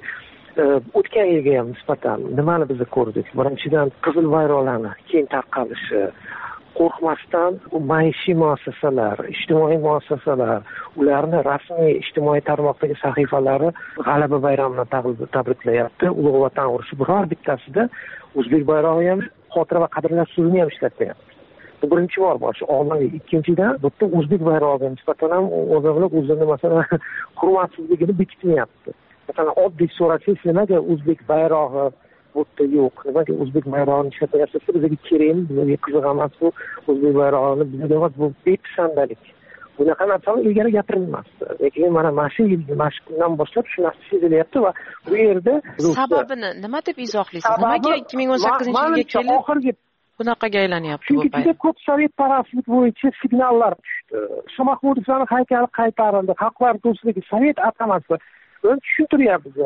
o'tgan yilga ham nisbatan nimani biz ko'rdik? Birinchidan qizil bayroqlarni keng tarqalishi, qo'rqmasdan maishiy muassasalar, ijtimoiy muassasalar, ularni rasmiy ijtimoiy tarmoqdagi sahifalari g'alaba bayramini tabriklayapti. Ulug' Vatan urushi biror bittasida o'zbek bayrog'i ham, xotira va qadrlash so'zini ham ishlatmayapti. Bu birinchi bor bo'lishi ommaviy. Ikkinchidan, bitta o'zbek bayrog'iga nisbatan ham o'zbeklar o'zini masalan hurmatsizligini bekitmayapti. Masalan, oddiy so'rasangiz, nimaga o'zbek bayrog'i bu yerda yo'q? Nimaga o'zbek bayrog'ini ishlatmayapsiz? Bizga kerakmi? Bizga qiziq emas bu o'zbek bayrog'ini bizga emas, bu bepisandalik. Bunaqa narsalar ilgari gapirilmasdi. Lekin mana mana shu yil, mana shu kundan boshlab shu narsa sezilyapti va bu yerda sababini nima deb izohlaysiz? Nimaga ikki ming o'n sakkizinchi yilga kelib oxirgi bunaqaga aylanyapti bu payt? Chunki ko'p sovet parastlik bo'yicha signallar tushdi. Shohmahmudovning haykali qaytarildi. Xalqlar do'stligi sovet atamasi. Buni tushuntiryapmiz.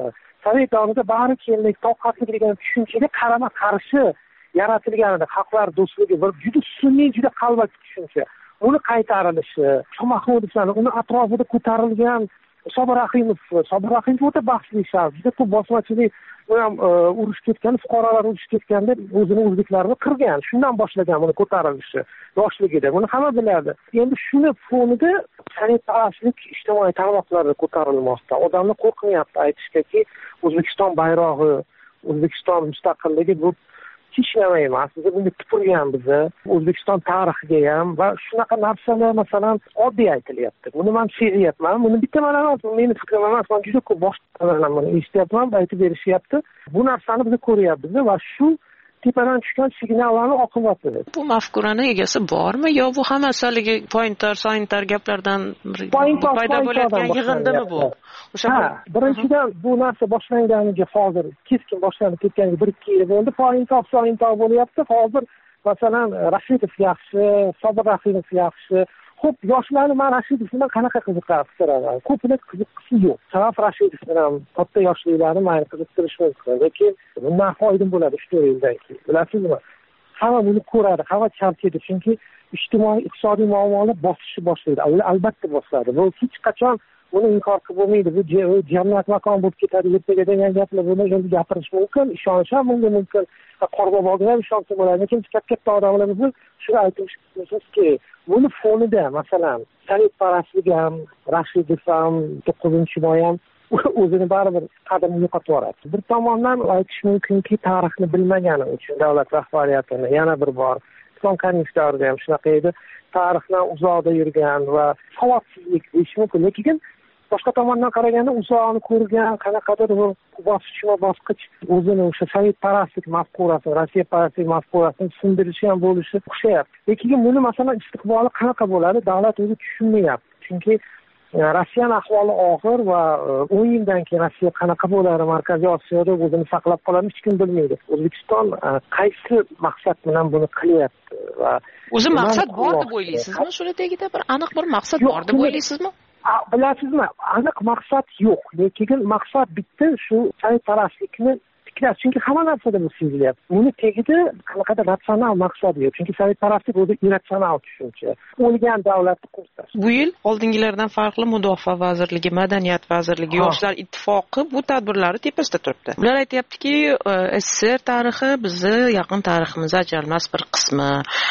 sovet davrida bari kellik toqatlik degan tushunchaga qarama qarshi yaratilgan edi. Xalqlar do'stligi bir juda sun'iy, juda qalbaki tushuncha. Uni qaytarilishi, Shohmahmudovlar uni atrofida ko'tarilgan Sobir Rahimov, Sobir Rahimov o'ta baxtli shaxs, juda ko'p bosmachilik ham urush ketgan, fuqarolar urush ketganda o'zini o'zbeklarni qirgan. Shundan boshlagan buni ko'tarilishi yoshligida. Buni hamma biladi. Endi shuni fonida san'atchilik ijtimoiy tarmoqlarda ko'tarilmoqda. Odamlar qo'rqmayapti aytishgaki, O'zbekiston bayrog'i, O'zbekiston mustaqilligi bu hech nima emas. Biz bunga tupurgan bizni O'zbekiston tarixiga ham va shunaqa narsalar masalan oddiy aytilyapti. Buni men sezyapman. Buni bitta mana emas, meni fikrim emas. Men juda ko'p boshqalardan buni eshityapman, aytib berishyapti. Bu narsani biz ko'ryapmiz va shu tepadan tushgan signallarning oqibati. Bu mafkurani egasi bormi yo bu hammasi haligi pointer, sointer gaplardan paydo bo'layotgan yig'indimi bu? Ha, birinchidan bu narsa boshlanganiga hozir keskin boshlanib ketganiga bir ikki yil bo'ldi. Pointer, sointer bo'lyapti. Hozir masalan Rashidov yaxshi, Sobir Rahimov yaxshi. Ko'p yoshlarni men Rashidov bilan qanaqa qiziqaman. Ko'plar qiziqisi yo'q. Sabab Rashidov bilan katta yoshlilarni mayli qiziqtirish mumkin, lekin bundan foyda bo'ladi uch to'rt yildan keyin. Bilasizmi? Hamma buni ko'radi, hamma charchaydi, chunki ijtimoiy iqtisodiy muammolar bosishni boshlaydi. Ular albatta bosadi. Bu hech qachon buni inkor qilib bo'lmaydi. Bu jamiyat makon bo'lib ketadi, ertaga degan gaplar buni endi gapirish mumkin, ishonish ham mumkin. Qorboboga ham ishonsa bo'ladi. Lekin katta-katta odamlarimiz shuni aytishimizki, buni fonida masalan sovetparastlik ham, Rashidov ham, to'qqizinchi may ham o'zini baribir qadrini yo'qotib yuboradi. Bir tomondan aytish mumkinki, tarixni bilmagani uchun davlat rahbariyatini yana bir bor Islom Karimov davrida ham shunaqa edi. Tarixdan uzoqda yurgan va savodsizlik deyish mumkin. Lekin boshqa tomondan qaraganda uzoqni ko'rgan, qanaqadir bir bosqichma bosqich o'zini o'sha sovetparastlik mafkurasini, Rossiya parastlik mafkurasini sindirishi ham bo'lishi o'xshayapti. Lekin buni masalan istiqboli qanaqa bo'ladi, davlat o'zi tushunmayapti. Chunki Rossiyaning ahvoli og'ir va o'n yildan keyin Rossiya qanaqa bo'ladi, Markaziy Osiyoda o'zini saqlab qoladi, hech kim bilmaydi. O'zbekiston qaysi maqsad bilan buni qilyapti va o'zi maqsad bor deb o'ylaysizmi? Shuni tagida bir aniq bir maqsad bor deb o'ylaysizmi? Bilasizmi, aniq maqsad yo'q, lekin maqsad bitta, shu sovetparastlikni tiklash. Chunki hamma narsada bu sezilyapti. Uni tagida qanaqadir ratsional maqsad yo'q. Chunki sovetparastlik o'zi irratsional tushuncha. O'lgan davlatni qurtash. Bu yil oldingilardan farqli Mudofaa vazirligi, Madaniyat vazirligi, Yoshlar ittifoqi bu tadbirlarni tepasida turibdi. Ular aytayaptiki, S S R tarixi bizni yaqin tariximizning ajralmas bir qismi.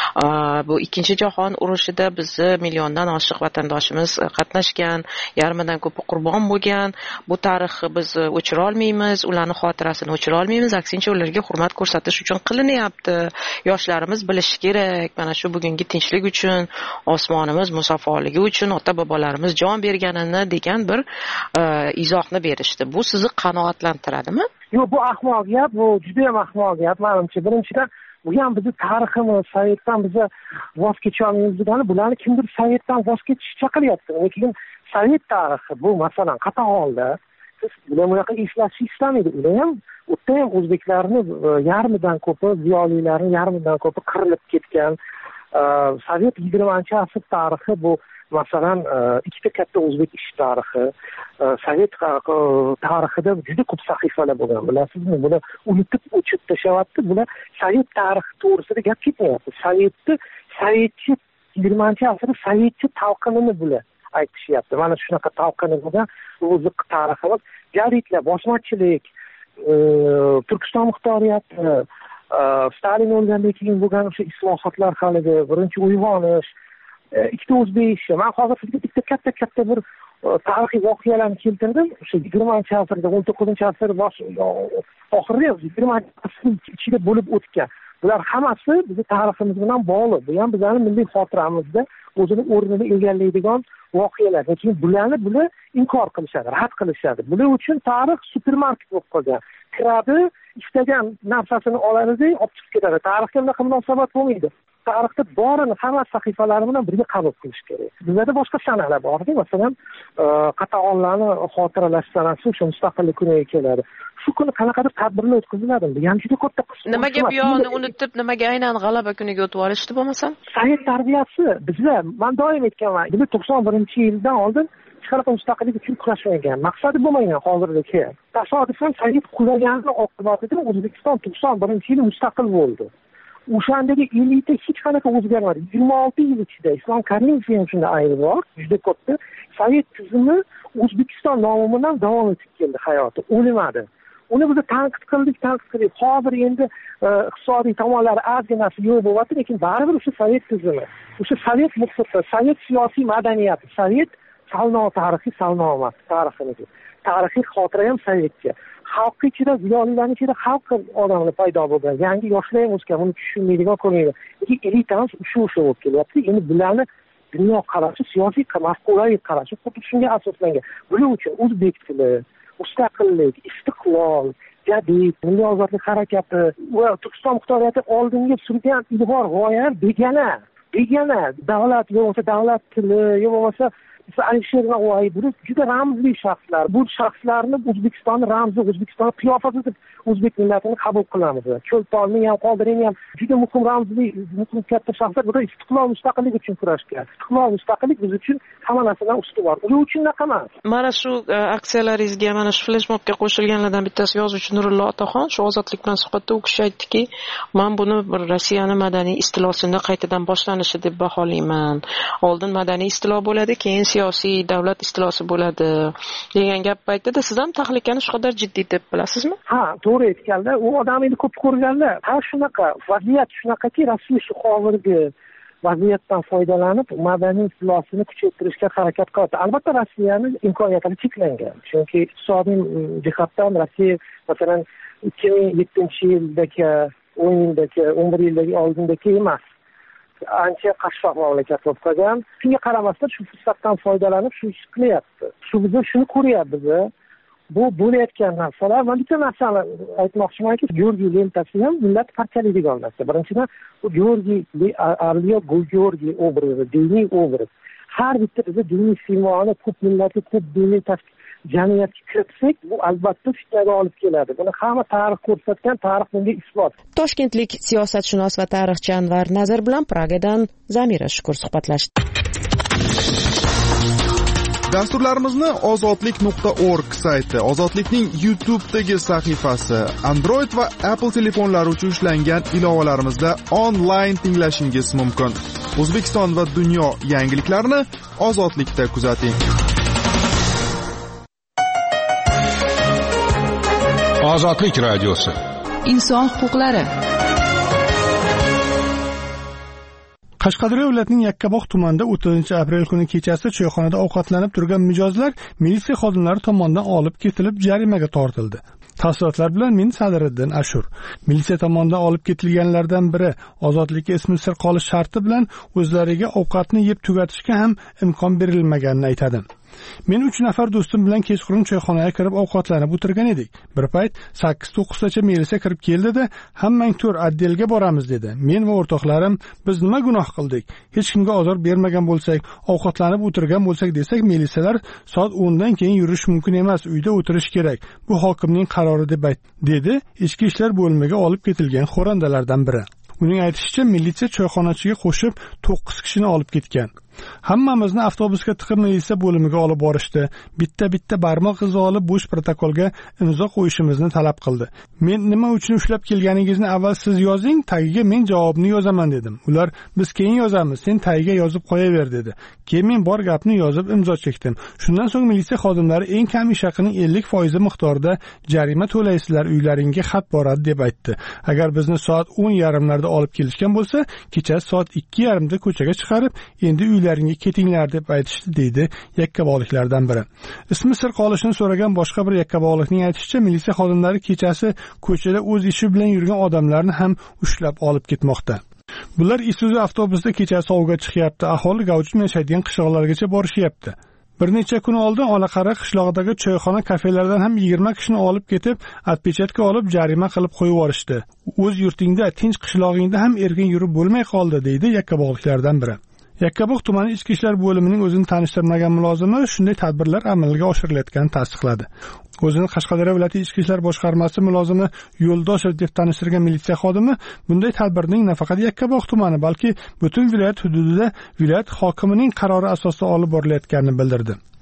Bu ikkinchi jahon urushida bizni milliondan oshiq vatandoshimiz qatnashgan, yarmidan ko'pi qurbon bo'lgan. Bu tarixni biz o'chira olmaymiz, ularning xotirasini o'chira olmaymiz, aksincha ularga hurmat ko'rsatish uchun qilinyapti. Yoshlarimiz bilishi kerak, mana shu bugungi tinchlik uchun, osmonimiz musaffoligi uchun ota-bobolarimiz jon berganini degan bir izohni berishdi. Bu sizni qanoatlantiradimi? Yo'q, bu ahmoq gap, bu juda ham ahmoq gap menimcha. Birinchidan bu ham bizni tariximiz, sovetdan biza voz kecholmaymiz degani, bularni kimdir sovetdan voz kechishga chaqiryapti. Lekin sovet tarixi bu masalan qat'iy holda bular bunaqa eslashni istamaydi. Ular ham o'tda ham o'zbeklarni yarmidan ko'pi, ziyolilarni yarmidan ko'pi qirilib ketgan. Sovet yigirmanchi asr tarixi bu masalan ikkita katta o'zbek ish tarixi, sovet tarixida juda ko'p sahifalar bo'lgan, bilasizmi? Buni unutib o'chib tashyapti. Bular sovet tarixi to'g'risida gap ketmayapti. Sovetni, sovetchi yigirmanchi asrda sovetchi talqinini bular aytishyapti. Mana shunaqa talqini bo'lgan o'zi tariximiz, jadidlar, bosmachilik, Turkiston muxtoriyati, Stalin o'lgandan keyin bo'lgan o'sha islohotlar, haligi birinchi uyg'onish, ikkita o'zbek ishi. Men hozir sizga bitta katta-katta bir tarixiy voqealarni keltirdim. O'sha yigirmanchi asrda, o'n to'qqizinchi asr bosh oxirida yigirmanchi asr ichida bo'lib o'tgan. Bular hammasi bizning tariximiz bilan bog'liq. Bu ham bizning milliy xotiramizda o'zini o'rnini egallaydigan voqealar. Lekin bularni bular inkor qilishadi, rad qilishadi. Bular uchun tarix supermarket bo'lib qolgan. Kiradi, istagan narsasini oladi, olib chiqib ketadi. Tarixga bunaqa munosabat bo'lmaydi. Tarixda borini, hamma sahifalari bilan birga qabul qilish kerak. Bizda boshqa sanalar bor-ku, masalan, qatag'onlarni xotiralash sanasi o'sha mustaqillik kuniga keladi. Shu kuni qanaqadir tadbirlar o'tkaziladi. Bu ham juda katta qism. Nimaga bu yo'lni unutib, nimaga aynan g'alaba kuniga o'tib olishdi bo'lmasam? Sovet tarbiyasi bizlar, men doim aytganman, to'qson birinchi yildan oldin hech qanaqa mustaqillik uchun kurashmagan, maqsadi bo'lmagan hozirgi. Tasodifan Sovet qulaganini oqibatida O'zbekiston to'qson birinchi yili mustaqil bo'ldi. O'shandagi elita hech qanaqa o'zgarmadi. yigirma olti yil ichida Islom Karimov ham shunda aybi bor, juda katta Sovet tizimi O'zbekiston nomi bilan davom etib keldi hayoti, o'lmadi. Uni biz tanqid qildik, tanqid qildik. Hozir endi iqtisodiy tomonlari ozginasi yo'q bo'lyapti, lekin baribir o'sha Sovet tizimi, o'sha Sovet muhiti, Sovet siyosiy madaniyati, Sovet salno tarixi, salno tarixi, tarixiy xotira ham Sovetga. Xalq ichida, ziyolilarning ichida xalq odamlar paydo bo'lgan. Yangi yoshlar ham o'sgan, buni tushunmaydigan ko'rmaydi. Elitamiz shu o'sha bo'lib kelyapti. Endi bularni dunyo qarashi, siyosiy mafkuraviy qarashi xuddi shunga asoslangan. Buning uchun o'zbek tili, mustaqillik, istiqlol, jadid, milliy ozodlik harakati va Turkiston muxtoriyati oldinga surgan ilg'or g'oyalar begona, begona davlat yo'q, davlat tili yo'q, Alisher Navoiy bu juda ramzli shaxslar. Bu shaxslarni O'zbekistonning ramzi, O'zbekistonning qiyofasi deb o'zbek millatini qabul qilamiz. Cho'lponning ham, Qodiriyning ham juda muhim ramzli, muhim katta shaxslar. Bu istiqlol, mustaqillik uchun kurashgan. Istiqlol, mustaqillik biz uchun hamma narsadan ustuvor. Ular uchun naqamas. Mana shu aksiyalaringizga, mana shu fleshmobga qo'shilganlardan bittasi yozuvchi Nurullo Otaxon shu Ozodlik bilan suhbatda u kishi aytdiki, "Men buni Rossiyaning madaniy istilosini qaytadan boshlanishi deb baholayman. Oldin madaniy istilo bo'ladi, keyin siyosiy davlat istilosi bo'ladi" degan gap aytdi-da, siz ham tahlikani shu qadar jiddiy deb bilasizmi? Ha, to'g'ri aytganlar. U odam endi ko'p ko'rganlar. Ha, shunaqa vaziyat shunaqaki, Rossiya shu hozirgi vaziyatdan foydalanib madaniy istilosini kuchaytirishga harakat qiladi. Albatta Rossiyaning imkoniyatlari cheklangan. Chunki iqtisodiy jihatdan Rossiya masalan ikki ming yettinchi yildagi, o'n yildagi, o'n bir yildagi oldindagi emas. Ancha qashshoq mamlakat bo'lib qolgan. Shunga qaramasdan shu fursatdan foydalanib shu ish qilyapti. Shu biz shuni ko'ryapmiz. Bu bo'layotgan narsalar, men bitta narsani aytmoqchimanki, Georgiy lentasi ham millat parchalaydigan narsa. Birinchidan, bu Georgiy Arliyo Georgiy obrazi, diniy obraz. Har bitta bizni diniy siymoni ko'p millatli, ko'p diniy jamiyatga kiritsak, bu albatta fitnaga olib keladi. Buni hamma tarix ko'rsatgan, tarix bunga isbot. Toshkentlik siyosatshunos va tarixchi Anvar Nazar bilan Pragadan Zamira Shukur suhbatlashdi. Dasturlarimizni ozodlik nuqta org sayti, Ozodlikning YouTube'dagi sahifasi, Android va Apple telefonlari uchun ishlangan ilovalarimizda onlayn tinglashingiz mumkin. O'zbekiston va dunyo yangiliklarini Ozodlikda kuzating. Ozodlik radiosi. Inson huquqlari. Qashqadaryo viloyatining Yakkabog' tumanida o'ttizinchi aprel kuni kechasi choyxonada ovqatlanib turgan mijozlar militsiya xodimlari tomonidan olib ketilib jarimaga tortildi. Tafsilotlar bilan men Sadiriddin Ashur. Militsiya tomonidan olib ketilganlardan biri ozodlikka ismi sir qolish sharti bilan o'zlariga ovqatni yeb tugatishga ham imkon berilmaganini aytadi. Men uch nafar do'stim bilan kechqurun choyxonaga kirib ovqatlanib o'tirgan edik. Bir payt sakkiz to'qqizgacha militsiya kirib keldi-da, "Hammang tur, otdelga boramiz" dedi. Men va o'rtoqlarim, "Biz nima gunoh qildik? Hech kimga ozor bermagan bo'lsak, ovqatlanib o'tirgan bo'lsak" desak, militsiyalar "Soat o'ndan keyin yurish mumkin emas, uyda o'tirish kerak. Bu hokimning qarori" deb aytdi, dedi ichki ishlar bo'limiga olib ketilgan xo'randalardan biri. Uning aytishicha, militsiya choyxonachiga qo'shib to'qqiz kishini olib ketgan. Hammamizni avtobusga tiqib militsiya bo'limiga olib borishdi. Bitta-bitta barmoq izi olib bo'sh protokolga imzo qo'yishimizni talab qildi. Men nima uchun ushlab kelganingizni avval siz yozing, tagiga men javobni yozaman dedim. Ular "Biz keyin yozamiz, sen tagiga yozib qo'yaver" dedi. Keyin men bor gapni yozib imzo chekdim. Shundan so'ng militsiya xodimlari eng kam ish haqining ellik foizi miqdorida jarima to'laysizlar, uylaringga xat boradi deb aytdi. Agar bizni soat o'n yarimlarda olib kelishgan bo'lsa, kechasi soat ikki yarimda ko'chaga chiqarib, endi uylaringga ketinglar deb aytishdi, deydi yakkabog'liklardan biri. Ismi sir qolishini so'ragan boshqa bir yakkabog'likning aytishicha, militsiya xodimlari kechasi ko'chada o'z ishi bilan yurgan odamlarni ham ushlab olib ketmoqda. Bular Isuzu avtobusda kechasi ovga chiqyapti, aholi gavjum yashaydigan qishloqlargacha borishyapti. Bir necha kun oldin Olaqari qishlog'idagi choyxona kafelardan ham yigirma kishini olib ketib, atpechatga olib jarima qilib qo'yib yuborishdi. O'z yurtingda, tinch qishlog'ingda ham erkin yurib bo'lmay qoldi, deydi yakkabog'liklardan biri. Yakkabog' tumani ichki ishlar bo'limining o'zini tanishtirmagan mulozimi shunday tadbirlar amalga oshirilayotganini tasdiqladi. O'zini Qashqadaryo viloyati ichki ishlar boshqarmasi mulozimi Yo'ldoshev deb tanishtirgan militsiya xodimi bunday tadbirning nafaqat Yakkabog' tumani, balki butun viloyat hududida viloyat hokimining qarori asosida olib borilayotganini bildirdi.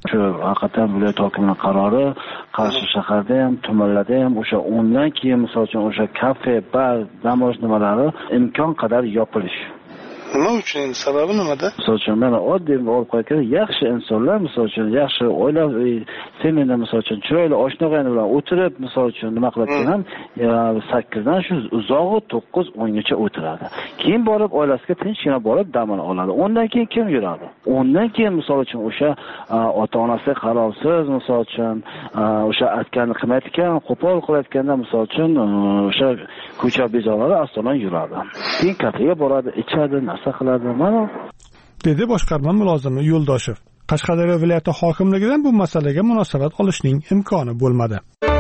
Shu haqiqatan viloyat hokimining qarori Qarshi shaharda ham, tumanlarda ham o'sha o'ndan keyin misol uchun o'sha kafe, bar, dam olish nimalari imkon qadar yopilish. Nima uchun? Sababi nimada? Misol uchun mana oddiy olib qo'ygan yaxshi insonlar, misol uchun yaxshi oila semina misol uchun chiroyli oshna-og'ayni bilan o'tirib, misol uchun nima qiladigan ham sakkizdan shu uzog'i to'qqiz o'ngacha o'tiradi. Keyin borib oilasiga tinchgina borib damini oladi. Undan keyin kim yuradi? Undan keyin misol uchun o'sha ota-onasi qarovsiz, misol uchun o'sha aytganini qilmayotgan, qo'pol qilayotganda misol uchun o'sha ko'cha bezorlari asolan yuradi. Keyin kafega boradi, ichadi, qiladi mana dedi boshqarma mulozimi Yo'ldoshev. Qashqadaryo viloyati hokimligidan bu masalaga munosabat olishning imkoni bo'lmadi.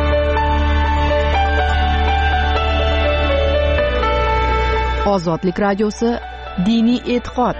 Ozodlik radiosi diniy e'tiqod.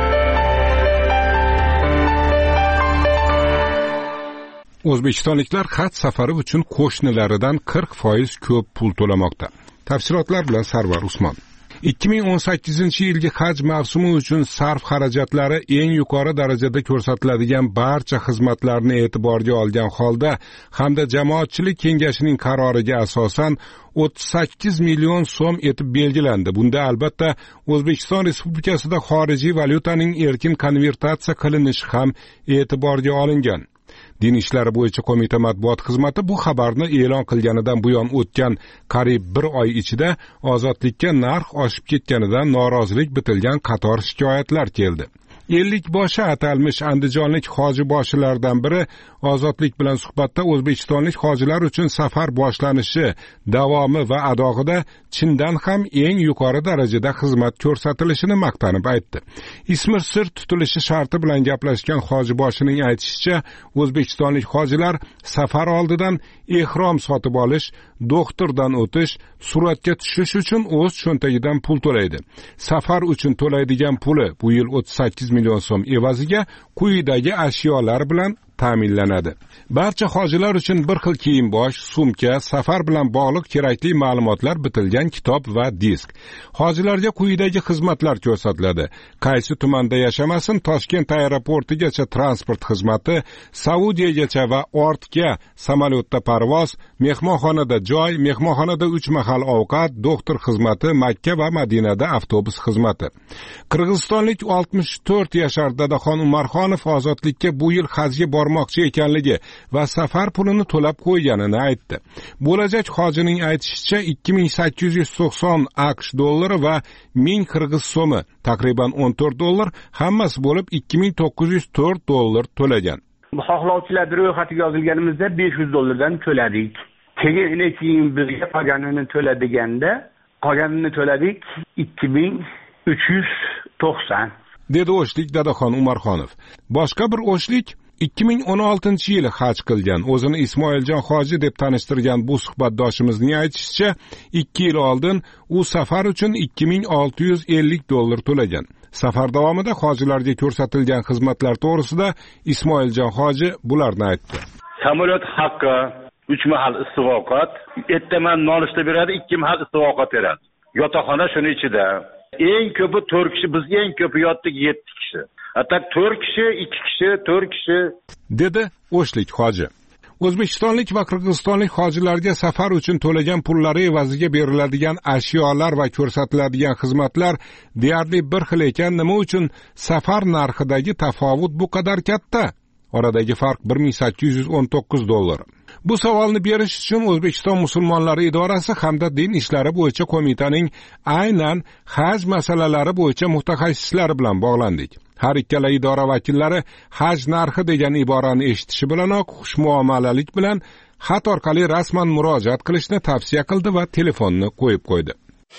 O'zbekistonliklar haj safari uchun qo'shnilaridan qirq foiz ko'p pul to'lamoqda. Tafsilotlar bilan Sarvar Usmon. ikki ming o'n sakkizinchi yilgi haj mavsumi uchun sarf xarajatlari eng yuqori darajada ko'rsatiladigan barcha xizmatlarni e'tiborga olgan holda hamda jamoatchilik kengashining qaroriga asosan o'ttiz sakkiz million so'm etib belgilandi. Bunda albatta O'zbekiston Respublikasida xorijiy valyutaning erkin konvertatsiya qilinishi ham e'tiborga olingan. Din ishlari bo'yicha qo'mita matbuot xizmati bu xabarni e'lon qilganidan buyon o'tgan qariyb bir oy ichida ozodlikka narx oshib ketganidan norozilik bitilgan qator shikoyatlar keldi. ellik boshi atalmish andijonlik hoji boshilardan biri ozodlik bilan suhbatda o'zbekistonlik hojilar uchun safar boshlanishi, davomi va adog'ida chindan ham eng yuqori darajada xizmat ko'rsatilishini maqtanib aytdi. Ismi sir tutilishi sharti bilan gaplashgan hoji boshining aytishicha, o'zbekistonlik hojilar safar oldidan ehrom sotib olish, doktordan o'tish, suratga tushish uchun o'z cho'ntagidan pul to'laydi. Safar uchun to'laydigan puli bu yil o'ttiz sakkiz million so'm evaziga quyidagi ashyolar bilan ta'minlanadi. Barcha hojilar uchun bir xil kiyim-bosh, sumka, safar bilan bog'liq kerakli ma'lumotlar bitilgan kitob va disk. Hojilarga quyidagi xizmatlar ko'rsatiladi. Qaysi tumanda yashamasin, Toshkent aeroportigacha transport xizmati, Saudiyagacha va ortga samolyotda parvoz, mehmonxonada joy, mehmonxonada uch mahal ovqat, doktor xizmati, Makka va Madinada avtobus xizmati. Qirg'izistonlik oltmish to'rt yashar Dadaxon Umarxonov ozodlikka bu yil hajga bormoqchi ekanligi va safar pulini to'lab qo'yganini aytdi. Bo'lajak hojining aytishicha ikki ming sakkiz yuz to'qson AQSh dollari va ming qirg'iz so'mi, taqriban o'n to'rt dollar, hammasi bo'lib ikki ming to'qqiz yuz to'rt dollar to'lagan. Xohlovchilar ro'yxatiga yozilganimizda besh yuz dollardan to'ladik. Keyin keyin bizga qolganini to'ladiganda, qolganini to'ladik ikki ming uch yuz to'qson. dedi O'shlik Dadaxon Umarxonov. Boshqa bir O'shlik ikki ming o'n oltinchi yili haj qilgan, o'zini Ismoiljon hoji deb tanishtirgan bu suhbatdoshimizning aytishicha, ikki yil oldin u safar uchun ikki ming olti yuz ellik dollar to'lagan. Safar davomida hojilarga ko'rsatilgan xizmatlar to'g'risida Ismoiljon hoji bularni aytdi. Samolyot haqqi, uch mahal issiq ovqat, ertaman nonushta beradi, ikki mahal issiq ovqat beradi. Yotoqxona shuning ichida. Eng ko'pi to'rt kishi, biz eng ko'pi yotdik yetti kishi. Hatta to'rt kishi, ikki kishi, to'rt kishi, dedi O'shlik hoji. O'zbekistonlik va qirg'izistonlik hojilarga safar uchun to'lagan pullari evaziga beriladigan ashyolar va ko'rsatiladigan xizmatlar deyarli bir xil ekan, nima uchun safar narxidagi tafovut bu qadar katta? Oradagi farq bir ming sakkiz yuz o'n to'qqiz dollar. Bu savolni berish uchun O'zbekiston musulmonlari idorasi hamda din ishlari bo'yicha qo'mitaning aynan haj masalalari bo'yicha mutaxassislari bilan bog'landik. Har ikkala idora vakillari haj narxi degan iborani eshitishi bilanoq xushmuomalalik bilan xat orqali rasman murojaat qilishni tavsiya qildi va telefonni qo'yib qo'ydi.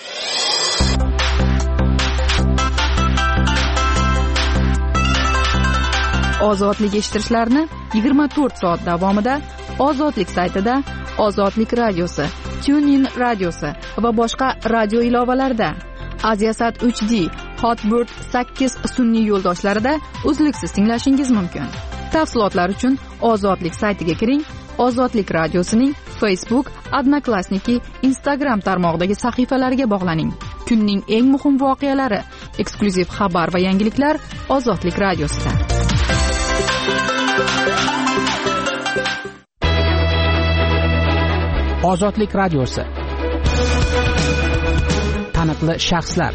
Ozodlik eshittirishlarni yigirma to'rt soat davomida Ozodlik saytida, Ozodlik radiosi, TuneIn radiosi va boshqa radio ilovalarida, Aziasat uch D, Hotbird sakkiz sun'iy yo'ldoshlarida uzluksiz tinglashingiz mumkin. Tafsilotlar uchun Ozodlik saytiga kiring. Ozodlik radiosining Facebook, Odnoklassniki, Instagram tarmog'idagi sahifalariga bog'laning. Kunning eng muhim voqealari, eksklyuziv xabar va yangiliklar Ozodlik radiosida. Ozodlik radiosi. Taniqli shaxslar.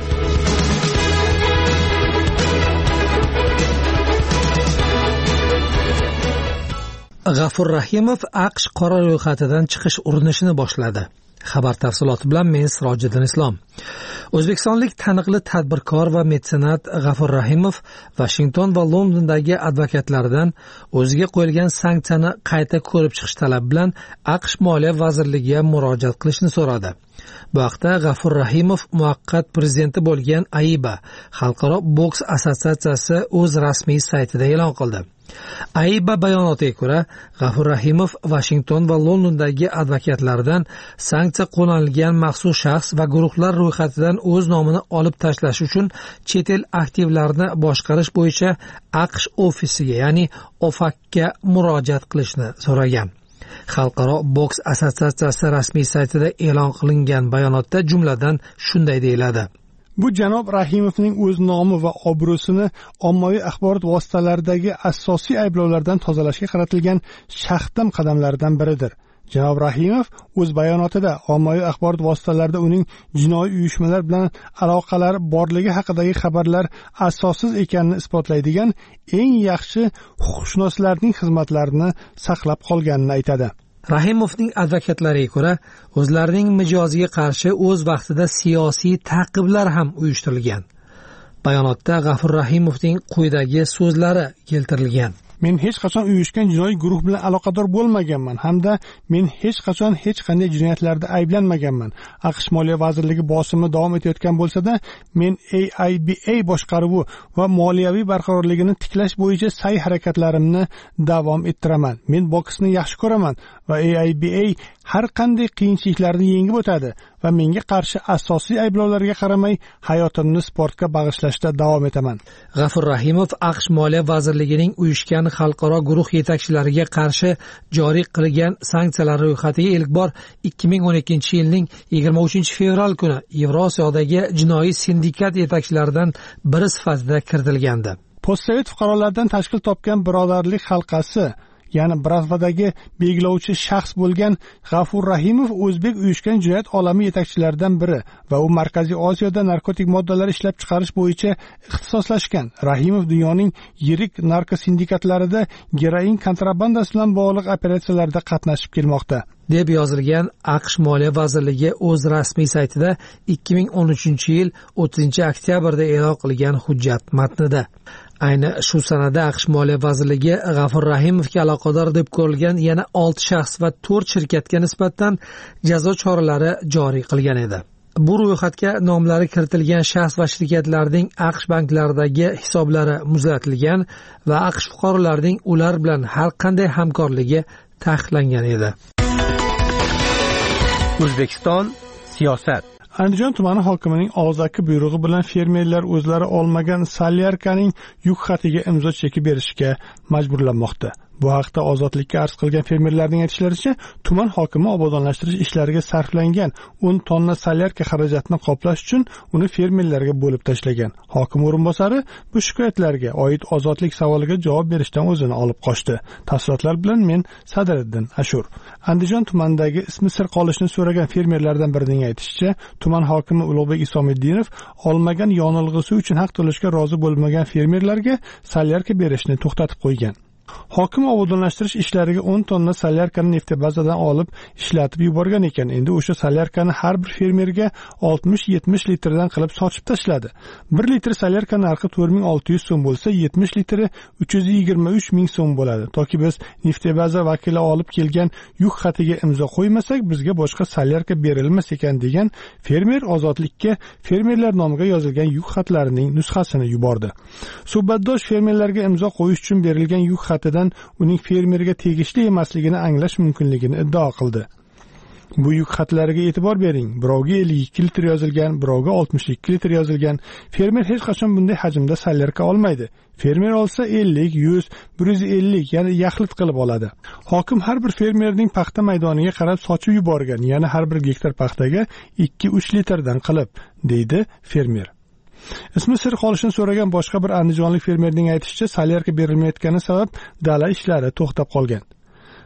G'afur Rahimov AQSh qora ro'yxatidan chiqish urinishini boshladi. Xabar tafsiloti bilan men Sirojiddin Islom. O'zbekistonlik taniqli tadbirkor va metsenat G'afur Rahimov Washington va Londondagi advokatlaridan o'ziga qo'yilgan sanksiyani qayta ko'rib chiqish talabi bilan AQSh Moliya vazirligiga murojaat qilishni so'radi. Bu haqda G'afur Rahimov muvaqqat prezidenti bo'lgan A I B A Xalqaro boks assotsiatsiyasi o'z rasmiy saytida e'lon qildi. A I B A bayonotiga ko'ra, G'afur Rahimov Washington va Londondagi advokatlaridan sanksiya qo'llanilgan maxsus shaxs va guruhlar ro'yxatidan o'z nomini olib tashlash uchun chet el aktivlarini boshqarish bo'yicha AQSh ofisiga, ya'ni O F A Cga murojaat qilishni so'ragan. Xalqaro boks assotsiatsiyasi rasmiy saytida e'lon qilingan bayonotda jumladan shunday deyiladi: Bu janob Rahimovning o'z nomi va obro'sini ommaviy axborot vositalaridagi asosiy ayblovlardan tozalashga qaratilgan shaxdam qadamlardan biridir. Janob Rahimov o'z bayonotida ommaviy axborot vositalarida uning jinoiy uyushmalar bilan aloqalari borligi haqidagi xabarlar asossiz ekanini isbotlaydigan eng yaxshi huquqshunoslarning xizmatlarini saqlab qolganini aytadi. Rahimovning advokatlariga ko'ra, o'zlarining mijoziga qarshi o'z vaqtida siyosiy ta'qiblar ham uyushtirilgan. Bayonotda G'afur Rahimovning quyidagi so'zlari keltirilgan: Men hech qachon uyushgan jinoiy guruh bilan aloqador bo'lmaganman hamda men hech qachon hech qanday jinoyatlarda ayblanmaganman. AQSh Moliya vazirligi bosimi davom etayotgan bo'lsa-da, men A I B A boshqaruvi va moliyaviy barqarorligini tiklash bo'yicha sa'y harakatlarimni davom ettiraman. Men boksni yaxshi ko'raman va A I B A har qanday qiyinchiliklarni yengib o'tadi va menga qarshi asosiy ayblovlarga qaramay hayotimni sportga bag'ishlashda davom etaman. G'afur Rahimov AQSh Moliya vazirligining uyushgan xalqaro guruh yetakchilariga qarshi joriy qilgan sanksiyalar ro'yxatiga ilk bor ikki ming o'n ikkinchi yilning yigirma uchinchi fevral kuni Yevrosiyodagi jinoiy sindikat yetakchilaridan biri sifatida kiritilgandi. Postsovet fuqarolardan tashkil topgan birodarlik halqasi, ya'ni Bratvadagi belgilovchi shaxs bo'lgan G'afur Rahimov o'zbek uyushgan jinoyat olami yetakchilaridan biri va u Markaziy Osiyoda narkotik moddalar ishlab chiqarish bo'yicha ixtisoslashgan. Rahimov dunyoning yirik narkosindikatlarida geroin kontrabandasi bilan bog'liq operatsiyalarda qatnashib kelmoqda, deb yozilgan AQSh Moliya vazirligi o'z rasmiy saytida ikki ming o'n uchinchi yil o'ttizinchi oktyabrda e'lon qilgan hujjat matnida. Ayni shu sanada AQSh Moliya vazirligi G'afur Rahimovga aloqador deb ko'rilgan yana olti shaxs va to'rt shirkatga nisbatan jazo choralari joriy qilgan edi. Bu ro'yxatga nomlari kiritilgan shaxs va shirkatlarning AQSh banklaridagi hisoblari muzlatilgan va AQSh fuqarolarining ular bilan har qanday hamkorligi taqiqlangan edi. O'zbekiston siyosat. Andijon tumani hokimining og'zaki buyrug'i bilan fermerlar o'zlari olmagan solyarkaning yuk xatiga imzo chekib berishga majburlanmoqda. Bu haqda Ozodlikka arz qilgan fermerlarning aytishlaricha, tuman hokimi obodonlashtirish ishlariga sarflangan o'n tonna solyarka xarajatini qoplash uchun uni fermerlarga bo'lib tashlagan. Hokim o'rinbosari bu shikoyatlarga oid Ozodlik savoliga javob berishdan o'zini olib qochdi. Tafsilotlar bilan men Sadriddin Ashur. Andijon tumanidagi ismi sir qolishni so'ragan fermerlardan birining aytishicha, tuman hokimi Ulug'bek Isomiddinov olmagan yonilg'isi uchun haq to'lashga rozi bo'lmagan fermerlarga solyarka berishni to'xtatib qo'ygan. Hokim obodonlashtirish ishlariga o'n tonna solyarkani neftebazadan olib ishlatib yuborgan ekan. Endi o'sha solyarkani har bir fermerga oltmish yetmish litrdan qilib sochib tashladi. bir litr solyarka narxi to'rt ming olti yuz so'm bo'lsa, yetmish litri uch yuz yigirma uch ming so'm bo'ladi. Toki biz neftebaza vakili olib kelgan yuk xatiga imzo qo'ymasak, bizga boshqa solyarka berilmas ekan degan fermer Ozodlikka fermerlar nomiga yozilgan yuk xatlarining nusxasini yubordi. Suhbatdosh fermerlarga imzo qo'yish uchun berilgan yuk xatidan uning fermerga tegishli emasligini anglash mumkinligini iddao qildi. Bu yuk xatlariga e'tibor bering. Birovga ellik ikki litr yozilgan, birovga oltmish ikki litr yozilgan. Fermer hech qachon bunday hajmda solyarka olmaydi. Fermer olsa ellik, yuz, bir yuz ellik, ya'ni yaxlit qilib oladi. Hokim har bir fermerning paxta maydoniga qarab sochib yuborgan, ya'ni har bir gektar paxtaga ikki uch litrdan qilib, deydi fermer. Ismi sir qolishini so'ragan boshqa bir andijonlik fermerning aytishicha, solyarka berilmayotgani sabab dala ishlari to'xtab qolgan.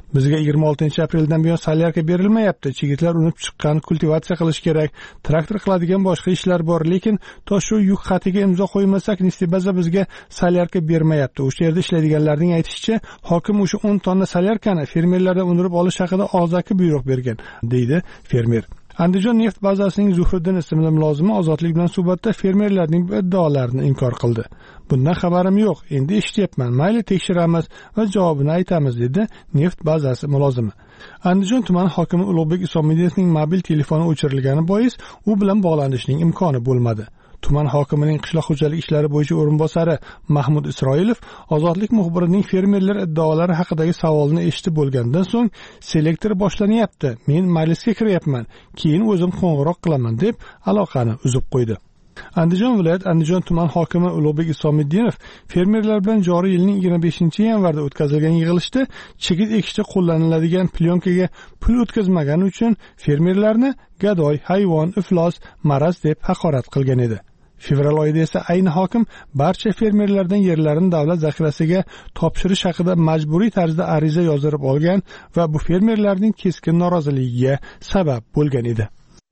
Bizga yigirma oltinchi apreldan buyon solyarka berilmayapti. Chigitlar unib chiqqan, kultivatsiya qilish kerak, traktor qiladigan boshqa ishlar bor, lekin to shu yuk xatiga imzo qo'ymasak, Nestibaza bizga solyarka bermayapti. O'sha yerda ishlaydiganlarning aytishicha, hokim o'sha o'n tonna solyarkani fermerlardan undirib olish haqida og'zaki buyruq bergan, deydi fermer. Andijon neft bazasining Zuhriddin ismli mulozimi Ozodlik bilan suhbatda fermerlarning bu iddaolarini inkor qildi. Bundan xabarim yo'q, endi eshityapman, mayli tekshiramiz va javobini aytamiz, dedi neft bazasi mulozimi. Andijon tumani hokimi Ulug'bek Isomiddiyevning mobil telefoni o'chirilgani bois u bilan bog'lanishning imkoni bo'lmadi. Tuman hokimining qishloq xo'jalik ishlari bo'yicha o'rinbosari Mahmud Isroilov Ozodlik muxbirining fermerlar iddaolari haqidagi savolini eshitib bo'lgandan so'ng selektor boshlanyapti, men majlisga kiryapman, keyin o'zim qo'ng'iroq qilaman deb aloqani uzib qo'ydi. Andijon viloyat Andijon tuman hokimi Ulug'bek Isomiddinov fermerlar bilan joriy yilning yigirma beshinchi yanvarda o'tkazilgan yig'ilishda chigit ekishda qo'llaniladigan plyonkaga pul o'tkazmagani uchun fermerlarni gadoy, hayvon, iflos, maraz deb haqorat qilgan edi. Fevral oyida esa ayni hokim barcha fermerlardan yerlarini davlat zaxirasiga topshirish haqida majburiy tarzda ariza yozdirib olgan va bu fermerlarning keskin noroziligiga sabab bo'lgan edi.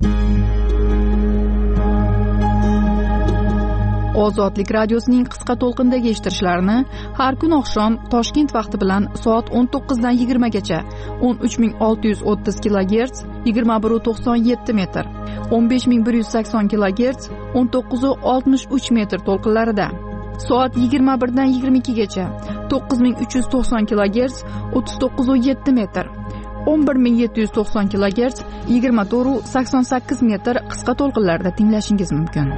Ozodlik radiosining qisqa to'lqindagi eshittirishlarini har kun oqshom Toshkent vaqti bilan soat o'n to'qqiz dan yigirma gacha o'n uch ming olti yuz o'ttiz kilogerts yigirma bir nuqta to'qson yetti metr, o'n besh ming bir yuz sakson kilogerts o'n to'qqiz nuqta oltmish uch metr to'lqinlarida, soat yigirma bir dan yigirma ikki gacha to'qqiz ming uch yuz to'qson kilogerts o'ttiz to'qqiz nuqta yetti metr, o'n bir ming yetti yuz to'qson kilogerts yigirma to'rt nuqta sakson sakkiz metr qisqa to'lqinlarda tinglashingiz mumkin.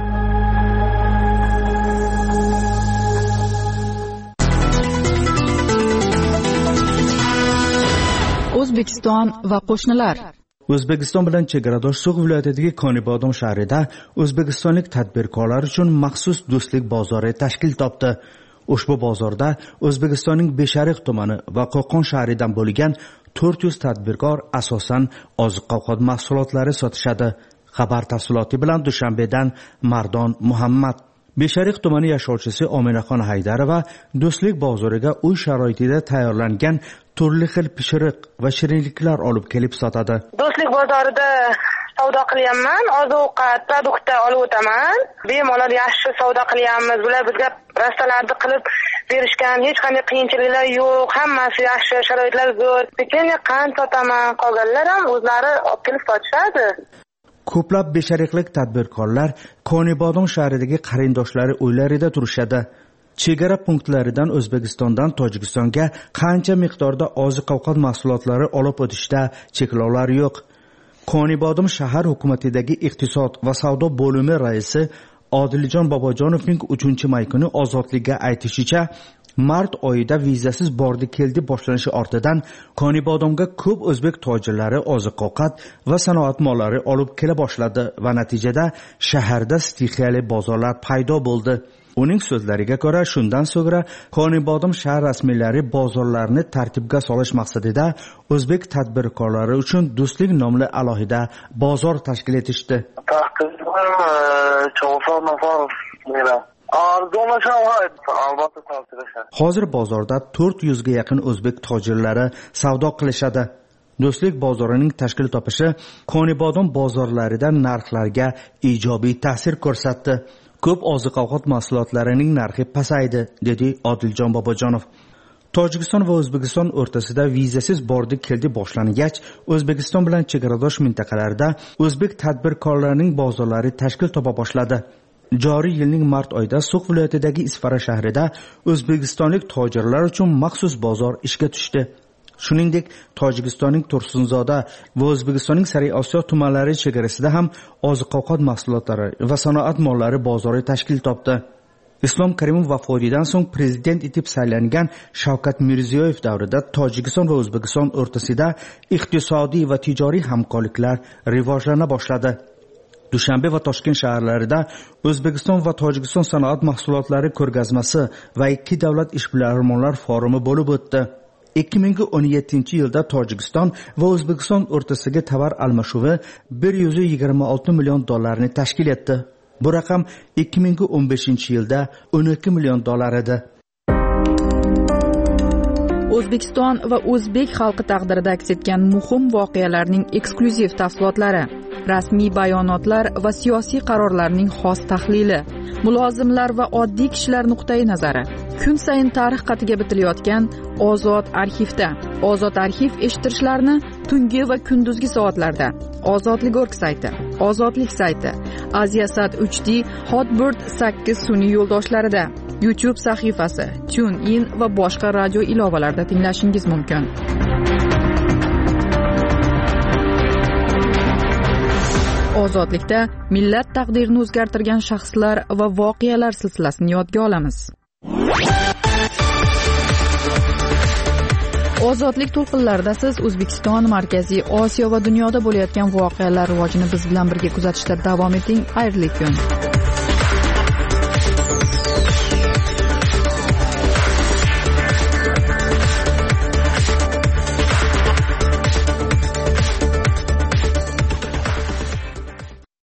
O'zbekiston va qo'shnilar. O'zbekiston bilan chegaradosh So'g'd viloyatidagi Konibodom shahrida o'zbekistonlik tadbirkorlar uchun maxsus do'stlik bozori tashkil topdi. Ushbu bozorda O'zbekistonning Beshariq tumani va Qo'qon shahridan bo'lgan to'rt yuz tadbirkor asosan oziq-ovqat mahsulotlari sotishadi. Xabar tafsiloti bilan Dushanbedan Mardon Muhammad. Beshariq tumani yashovchisi Ominaxon Haydarova do'stlik bozoriga uy sharoitida tayyorlangan turli xil pishiriq va shirinliklar olib kelib sotadi. Do'stlik bozorida savdo qilyapman, oziq-ovqat produktlar olib o'taman. Bemalol yaxshi savdo qilyapmiz. Bular bizga rastalarni qilib berishgan, hech qanday qiyinchiliklar yo'q, hammasi yaxshi, sharoitlar zo'r. Lekin qand sotaman, qolganlar ham o'zlari olib kelib sotishadi. Ko'plab beshariqlik tadbirkorlar Konibodom shahridagi qarindoshlari uylarida turishadi. Chegara punktlaridan O'zbekistondan Tojikistonga qancha miqdorda oziq-ovqat mahsulotlari olib o'tishda cheklovlar yo'q. Konibodom shahar hukumatidagi iqtisod va savdo bo'limi raisi Odiljon Bobojonovning uchinchi may kuni Ozodlikka aytishicha, mart oyida vizasiz bordi keldi boshlanishi ortidan Konibodomga ko'p o'zbek tojirlari oziq-ovqat va sanoat mollari olib kela boshladi va natijada shaharda stixiyali bozorlar paydo bo'ldi. Uning so'zlariga ko'ra, shundan so'ngra Konibodom shahar rasmiylari bozorlarni tartibga solish maqsadida o'zbek tadbirkorlari uchun do'stlik nomli alohida bozor tashkil etishdi. Hozir bozorda to'rt yuzga yaqin o'zbek tojirlari savdo qilishadi. Do'stlik bozorining tashkil topishi Konibodom bozorlarida narxlarga ijobiy ta'sir ko'rsatdi. Ko'p oziq-ovqat mahsulotlarining narxi pasaydi, dedi Odiljon Bobojonov. Tojikiston va O'zbekiston o'rtasida vizasiz bordi keldi boshlangach, O'zbekiston bilan chegaradosh mintaqalarda o'zbek tadbirkorlarining bozorlari tashkil topa boshladi. Joriy yilning mart oyida So'g'd viloyatidagi Isfara shahrida o'zbekistonlik tojirlar uchun maxsus bozor ishga tushdi. Shuningdek, Tojikistonning Tursunzoda va O'zbekistonning Sariy Osiyo tumanlari chegarasida ham oziq-ovqat mahsulotlari va sanoat mollari bozori tashkil topdi. Islom Karimov vafotidan so'ng prezident etib saylangan Shavkat Mirziyoyev davrida Tojikiston va O'zbekiston o'rtasida iqtisodiy va tijoriy hamkorliklar rivojlana boshladi. Dushanbe va Toshkent shaharlarida O'zbekiston va Tojikiston sanoat mahsulotlari ko'rgazmasi va ikki davlat ishbilarmonlar forumi bo'lib o'tdi. ikki ming o'n yettinchi yilda Tojikiston va O'zbekiston o'rtasidagi tovar almashuvi bir yuz yigirma olti million dollarni tashkil etdi. Bu raqam ikki ming o'n beshinchi yilda o'n ikki million dollar edi. O'zbekiston va o'zbek xalqi taqdirida aks etgan muhim voqealarning eksklyuziv tafsilotlari, rasmiy bayonotlar va siyosiy qarorlarning xos tahlili, mulozimlar va oddiy kishilar nuqtai nazari. Kun sayin tarix qatiga bitilayotgan Ozod arxivda. Ozod arxiv eshittirishlarni tungi va kunduzgi soatlarda Ozodlik org sayti, Ozodlik sayti, Aziasat uch D, Hotbird sakkiz sun'iy yo'ldoshlarida, YouTube sahifasi, TuneIn va boshqa radio ilovalarida tinglashingiz mumkin. Ozodlikda millat taqdirini o'zgartirgan shaxslar va voqealar silsilasini yodga olamiz. Ozodlik to'lqinlarida siz O'zbekiston, Markaziy Osiyo va dunyoda bo'layotgan voqealar rivojini biz bilan birga kuzatishda davom eting. Xayrli kun.